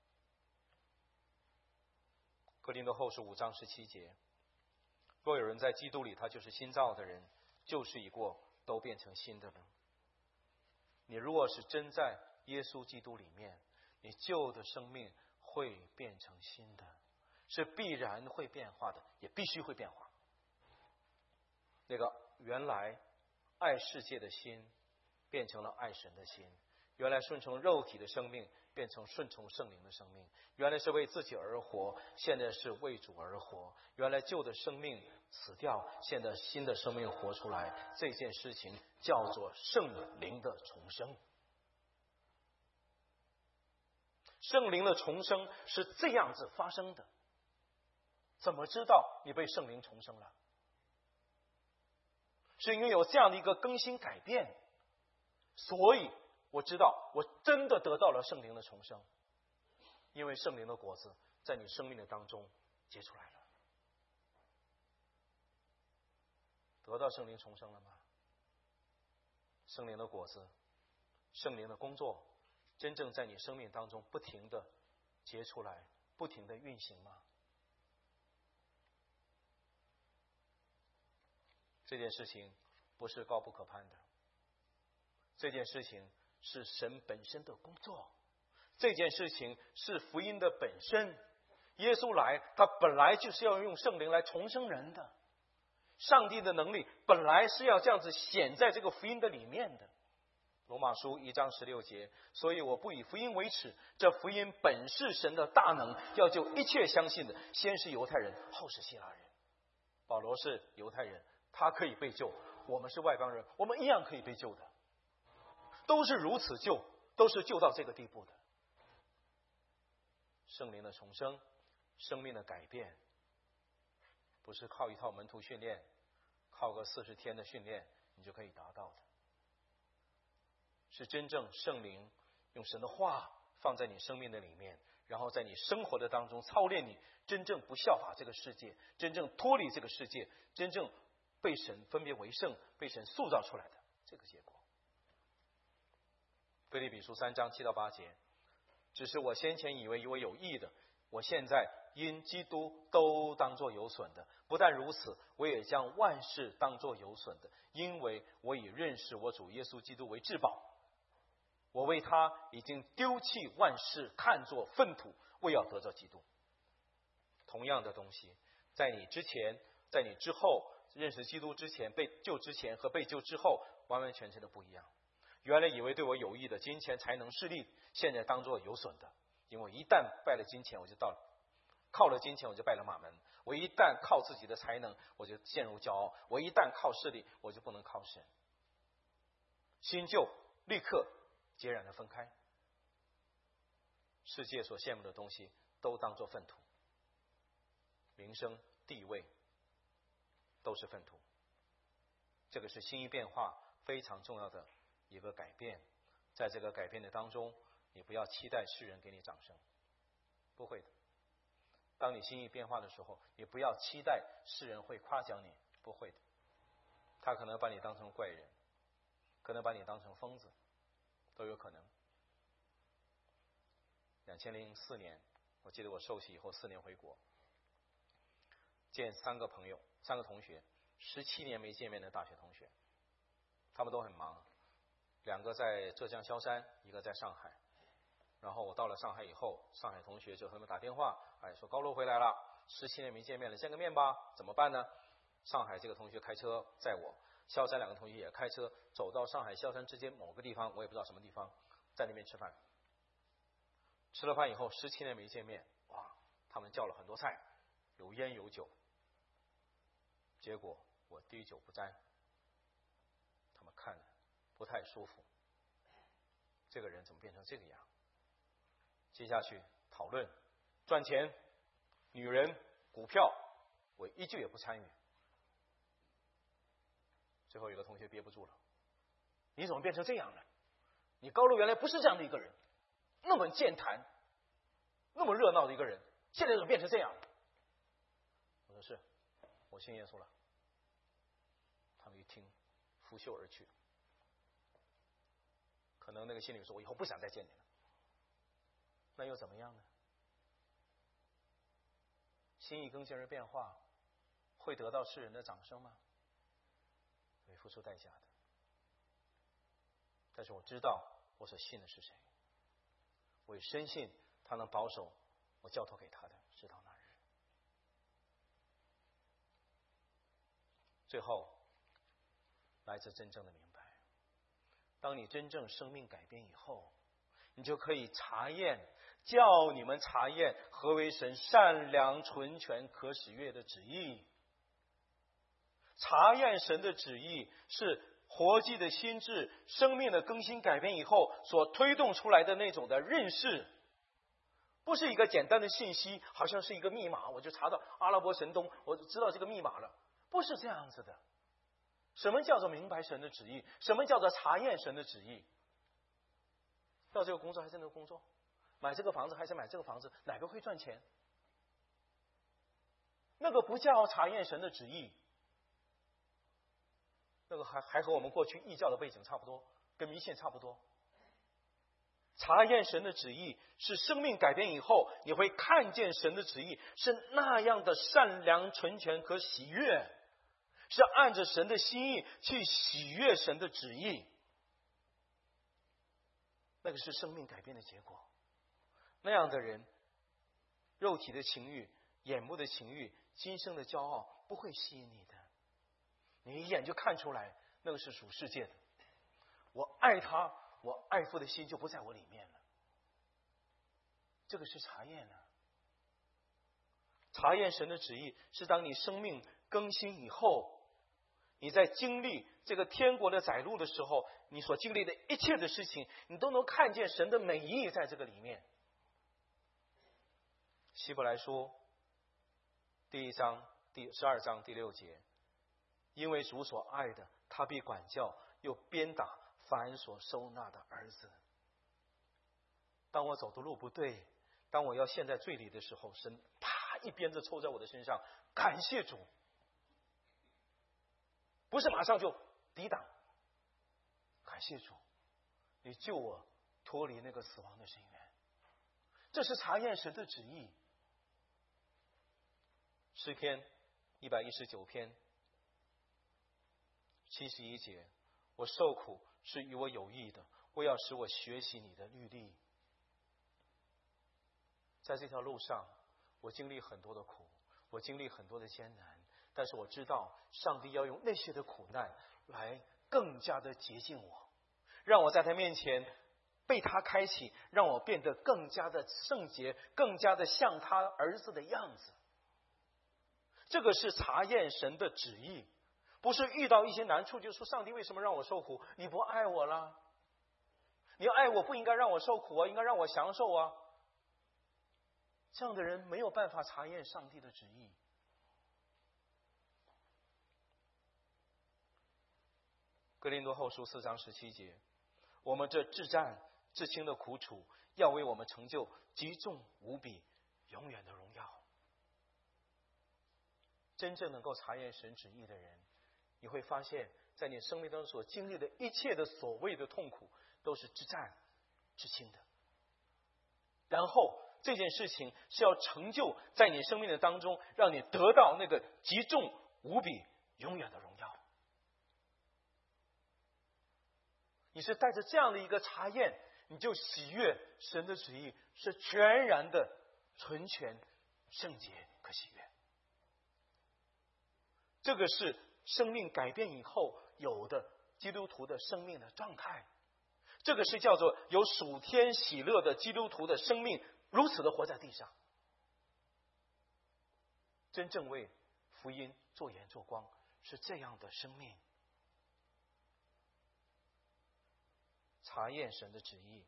哥林多后书5章17节，若有人在基督里，他就是新造的人，旧事已过，都变成新的了。你如果是真在耶稣基督里面，你旧的生命会变成新的，是必然会变化的，也必须会变化。那个原来爱世界的心变成了爱神的心，原来顺从肉体的生命变成顺从圣灵的生命，原来是为自己而活，现在是为主而活，原来旧的生命死掉，现在新的生命活出来，这件事情叫做圣灵的重生。圣灵的重生是这样子发生的。怎么知道你被圣灵重生了？是因为有这样的一个更新改变，所以我知道我真的得到了圣灵的重生，因为圣灵的果子在你生命的当中结出来了。得到圣灵重生了吗？圣灵的果子，圣灵的工作真正在你生命当中不停的结出来，不停的运行吗？这件事情不是高不可攀的，这件事情是神本身的工作，这件事情是福音的本身。耶稣来，他本来就是要用圣灵来重生人的，上帝的能力本来是要这样子显在这个福音的里面的。罗马书1章16节，所以我不以福音为耻，这福音本是神的大能，要救一切相信的，先是犹太人，后是希腊人。保罗是犹太人，他可以被救，我们是外邦人，我们一样可以被救的，都是如此救，都是救到这个地步的。圣灵的重生，生命的改变，不是靠一套门徒训练，靠个40天的训练你就可以达到的，是真正圣灵用神的话放在你生命的里面，然后在你生活的当中操练你，真正不效法这个世界，真正脱离这个世界，真正被神分别为圣，被神塑造出来的这个结果。腓立比书3章7到8节，只是我先前以为有益的，我现在因基督都当作有损的，不但如此，我也将万事当作有损的，因为我以认识我主耶稣基督为至宝。我为他已经丢弃万事，看作粪土，为要得着基督。同样的东西，在你之前，在你之后，认识基督之前，被救之前和被救之后，完完全全的不一样。原来以为对我有益的金钱才能势力，现在当作有损的，因为一旦拜了金钱，我就靠了金钱，我就拜了马门；我一旦靠自己的才能，我就陷入骄傲；我一旦靠势力，我就不能靠神。新旧立刻截然的分开，世界所羡慕的东西都当作粪土，名声地位都是粪土。这个是心意变化非常重要的一个改变。在这个改变的当中，你不要期待世人给你掌声，不会的。当你心意变化的时候，你不要期待世人会夸奖你，不会的。他可能把你当成怪人，可能把你当成疯子，都有可能。2004年，我记得我受洗以后4年回国，见3个朋友，3个同学，17年没见面的大学同学，他们都很忙，2个在浙江萧山，1个在上海。然后我到了上海以后，上海同学就和他们打电话，说高露回来了，17年没见面了，见个面吧，怎么办呢？上海这个同学开车载我，萧山2个同学也开车走到上海萧山之间某个地方，我也不知道什么地方，在那边吃饭。吃了饭以后，17年没见面，哇，他们叫了很多菜，有烟有酒，结果我滴酒不沾，他们看了不太舒服。 这个人怎么变成这个样？接下去讨论赚钱、女人、股票，我一句也不参与。最后有个同学憋不住了，你怎么变成这样了？你高露原来不是这样的一个人，那么健谈，那么热闹的一个人，现在怎么变成这样了？我说是，我信耶稣了。他们一听，拂袖而去。可能那个心里说，我以后不想再见你了。那又怎么样呢？心意更新而变化，会得到世人的掌声吗？会付出代价的。但是我知道我所信的是谁，我也深信他能保守我交托给他的，直到那日。最后，来自真正的明白。当你真正生命改变以后，你就可以查验，叫你们查验何为神善良、纯全、可喜悦的旨意。查验神的旨意是活祭的心智、生命的更新改变以后所推动出来的那种的认识，不是一个简单的信息，好像是一个密码，我就查到阿拉伯神东，我就知道这个密码了，不是这样子的。什么叫做明白神的旨意？什么叫做查验神的旨意？要这个工作还是那个工作？买这个房子还是买这个房子？哪个会赚钱？那个不叫查验神的旨意，那个还和我们过去异教的背景差不多，跟迷信差不多。查验神的旨意是生命改变以后，你会看见神的旨意是那样的善良、纯全和喜悦，是按着神的心意去喜悦神的旨意。那个是生命改变的结果。那样的人，肉体的情欲、眼目的情欲、今生的骄傲不会吸引你的，你一眼就看出来那个是属世界的。我爱他，我爱父的心就不在我里面了。这个是查验啊。查验神的旨意是当你生命更新以后，你在经历这个天国的载入的时候，你所经历的一切的事情，你都能看见神的美意在这个里面。希伯来书第1章第12章第6节，因为主所爱的，他必管教又鞭打凡所收纳的儿子。当我走的路不对，当我要陷在罪里的时候，神啪一鞭子抽在我的身上，感谢主，不是马上就抵挡。感谢主，你救我脱离那个死亡的深渊。这是查验神的旨意。诗篇119篇71节，我受苦是与我有益的，为要使我学习你的律例。在这条路上，我经历很多的苦，我经历很多的艰难，但是我知道上帝要用那些的苦难来更加的洁净我，让我在他面前被他开启，让我变得更加的圣洁，更加的像他儿子的样子。这个是查验神的旨意，不是遇到一些难处就说上帝为什么让我受苦？你不爱我了？你爱我不应该让我受苦啊，应该让我享受啊。这样的人没有办法查验上帝的旨意。哥林多后书4章17节，我们这至战至轻的苦楚，要为我们成就极重无比永远的荣耀。真正能够查验神旨意的人，你会发现在你生命当中所经历的一切的所谓的痛苦都是至战至轻的，然后这件事情是要成就在你生命的当中，让你得到那个极重无比永远的荣耀。你是带着这样的一个查验，你就喜悦神的旨意是全然的纯全圣洁可喜悦。这个是生命改变以后有的基督徒的生命的状态，这个是叫做有属天喜乐的基督徒的生命，如此的活在地上，真正为福音做盐做光，是这样的生命。 查验神的旨意。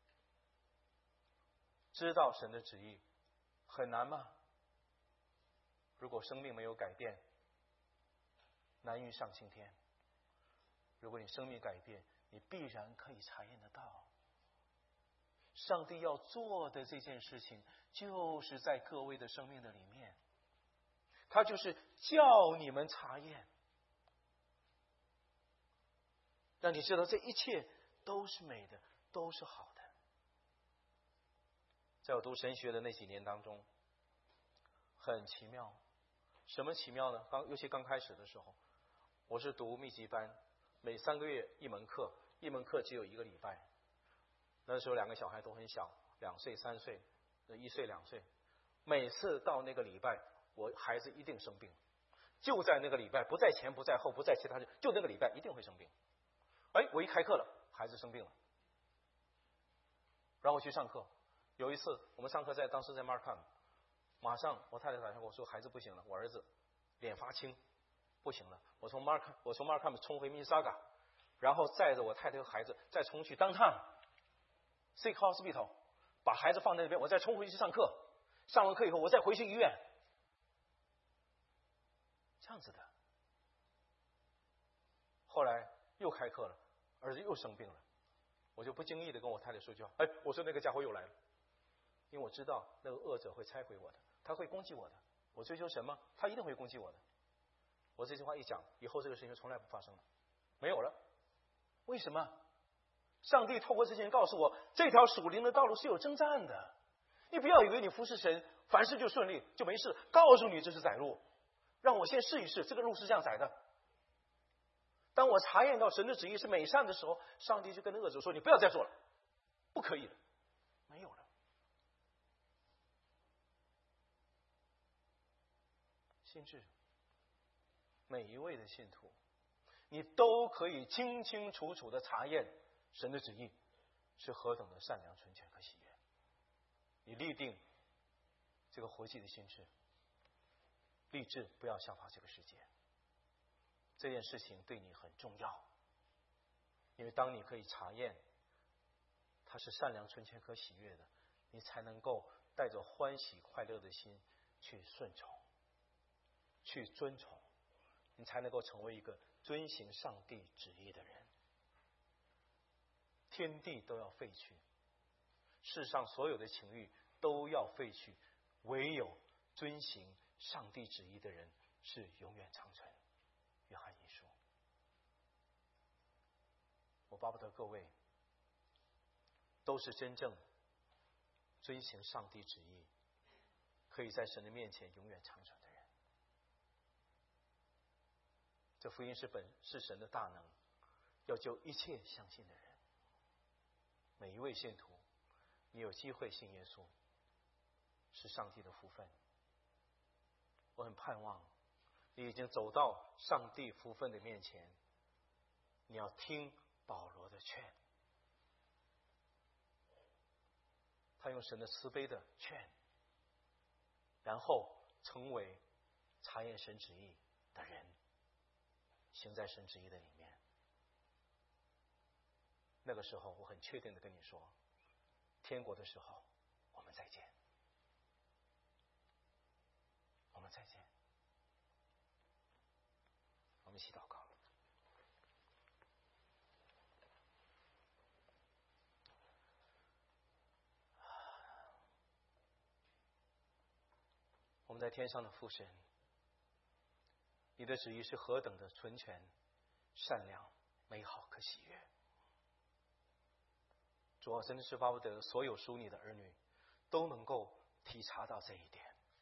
知道神的旨意很难吗？如果生命没有改变，难于上青天。如果你生命改变，你必然可以查验得到。上帝要做的这件事情，就是在各位的生命的里面，他就是叫你们查验，让你知道这一切都是美的，都是好的。在我读神学的那几年当中，很奇妙。什么奇妙呢？尤其刚开始的时候，我是读密集班，每3个月一门课，一门课只有1个礼拜。那时候2个小孩都很小，2岁、3岁，1岁、2岁。每次到那个礼拜，我孩子一定生病，就在那个礼拜，不在前，不在后，不在其他日，就那个礼拜一定会生病。我一开课了，孩子生病了，然后我去上课。有一次我们上课当时在 Markham， 马上我太太打电话跟我说孩子不行了，我儿子脸发青，不行了。我从 Markham 冲回 Mississauga， 然后载着我太太和孩子再冲去 Downtown Sick Hospital， 把孩子放在那边，我再冲回去上课。上完课以后，我再回去医院，这样子的。后来又开课了，儿子又生病了，我就不经意的跟我太太说句话，我说那个家伙又来了。因为我知道那个恶者会拆毁我的，他会攻击我的。我追求什么，他一定会攻击我的。我这句话一讲，以后这个事情从来不发生了，没有了。为什么？上帝透过这些人告诉我，这条属灵的道路是有征战的。你不要以为你服侍神，凡事就顺利就没事。告诉你这是窄路，让我先试一试，这个路是这样窄的。当我查验到神的旨意是美善的时候，上帝就跟那恶者说：“你不要再做了，不可以了，没有了。”心智，每一位的信徒，你都可以清清楚楚的查验神的旨意是何等的善良、纯全和喜悦。你立定这个活祭的心智，立志不要效法这个世界。这件事情对你很重要，因为当你可以查验它是善良、纯全和喜悦的，你才能够带着欢喜快乐的心去顺从，去遵从，你才能够成为一个遵行上帝旨意的人。天地都要废去，世上所有的情欲都要废去，唯有遵行上帝旨意的人是永远长存。约翰一书。我巴不得各位都是真正遵行上帝旨意，可以在神的面前永远长存的人。这福音是神的大能，要救一切相信的人。每一位信徒，你有机会信耶稣，是上帝的福分。我很盼望你已经走到上帝福分的面前，你要听保罗的劝，他用神的慈悲的劝，然后成为查验神旨意的人，行在神旨意的里面。那个时候我很确定的跟你说，天国的时候我们再见，我们再见。我们一起祷告。我们在天上的父神，你的旨意是何等的纯全、善良、美好可喜悦。主啊，真的是巴不得所有属你的儿女都能够体察到这一点。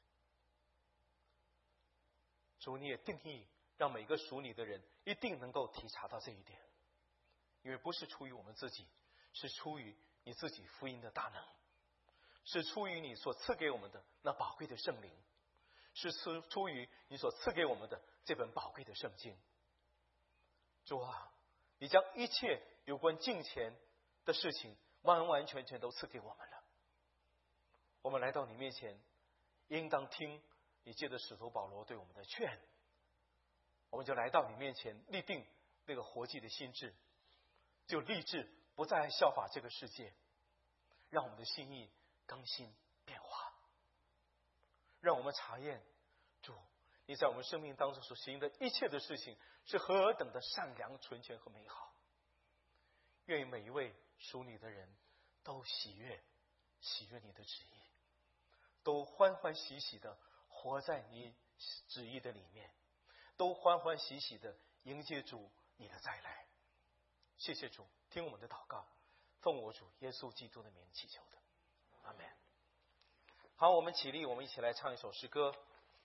主，你也定义让每个属你的人一定能够体察到这一点，因为不是出于我们自己，是出于你自己福音的大能，是出于你所赐给我们的那宝贵的圣灵，是出于你所赐给我们的这本宝贵的圣经。主啊，你将一切有关敬虔的事情完完全全都赐给我们了。我们来到你面前，应当听你借着使徒保罗对我们的劝，我们就来到你面前立定那个活祭的心志，就立志不再效法这个世界，让我们的心意更新变化，让我们查验主你在我们生命当中所行的一切的事情是何等的善良、纯全和美好。愿每一位属你的人都喜悦你的旨意，都欢欢喜喜的活在你旨意的里面，都欢欢喜喜的迎接主你的再来。谢谢主，听我们的祷告，奉我主耶稣基督的名祈求的，阿们。好，我们起立，我们一起来唱一首诗歌。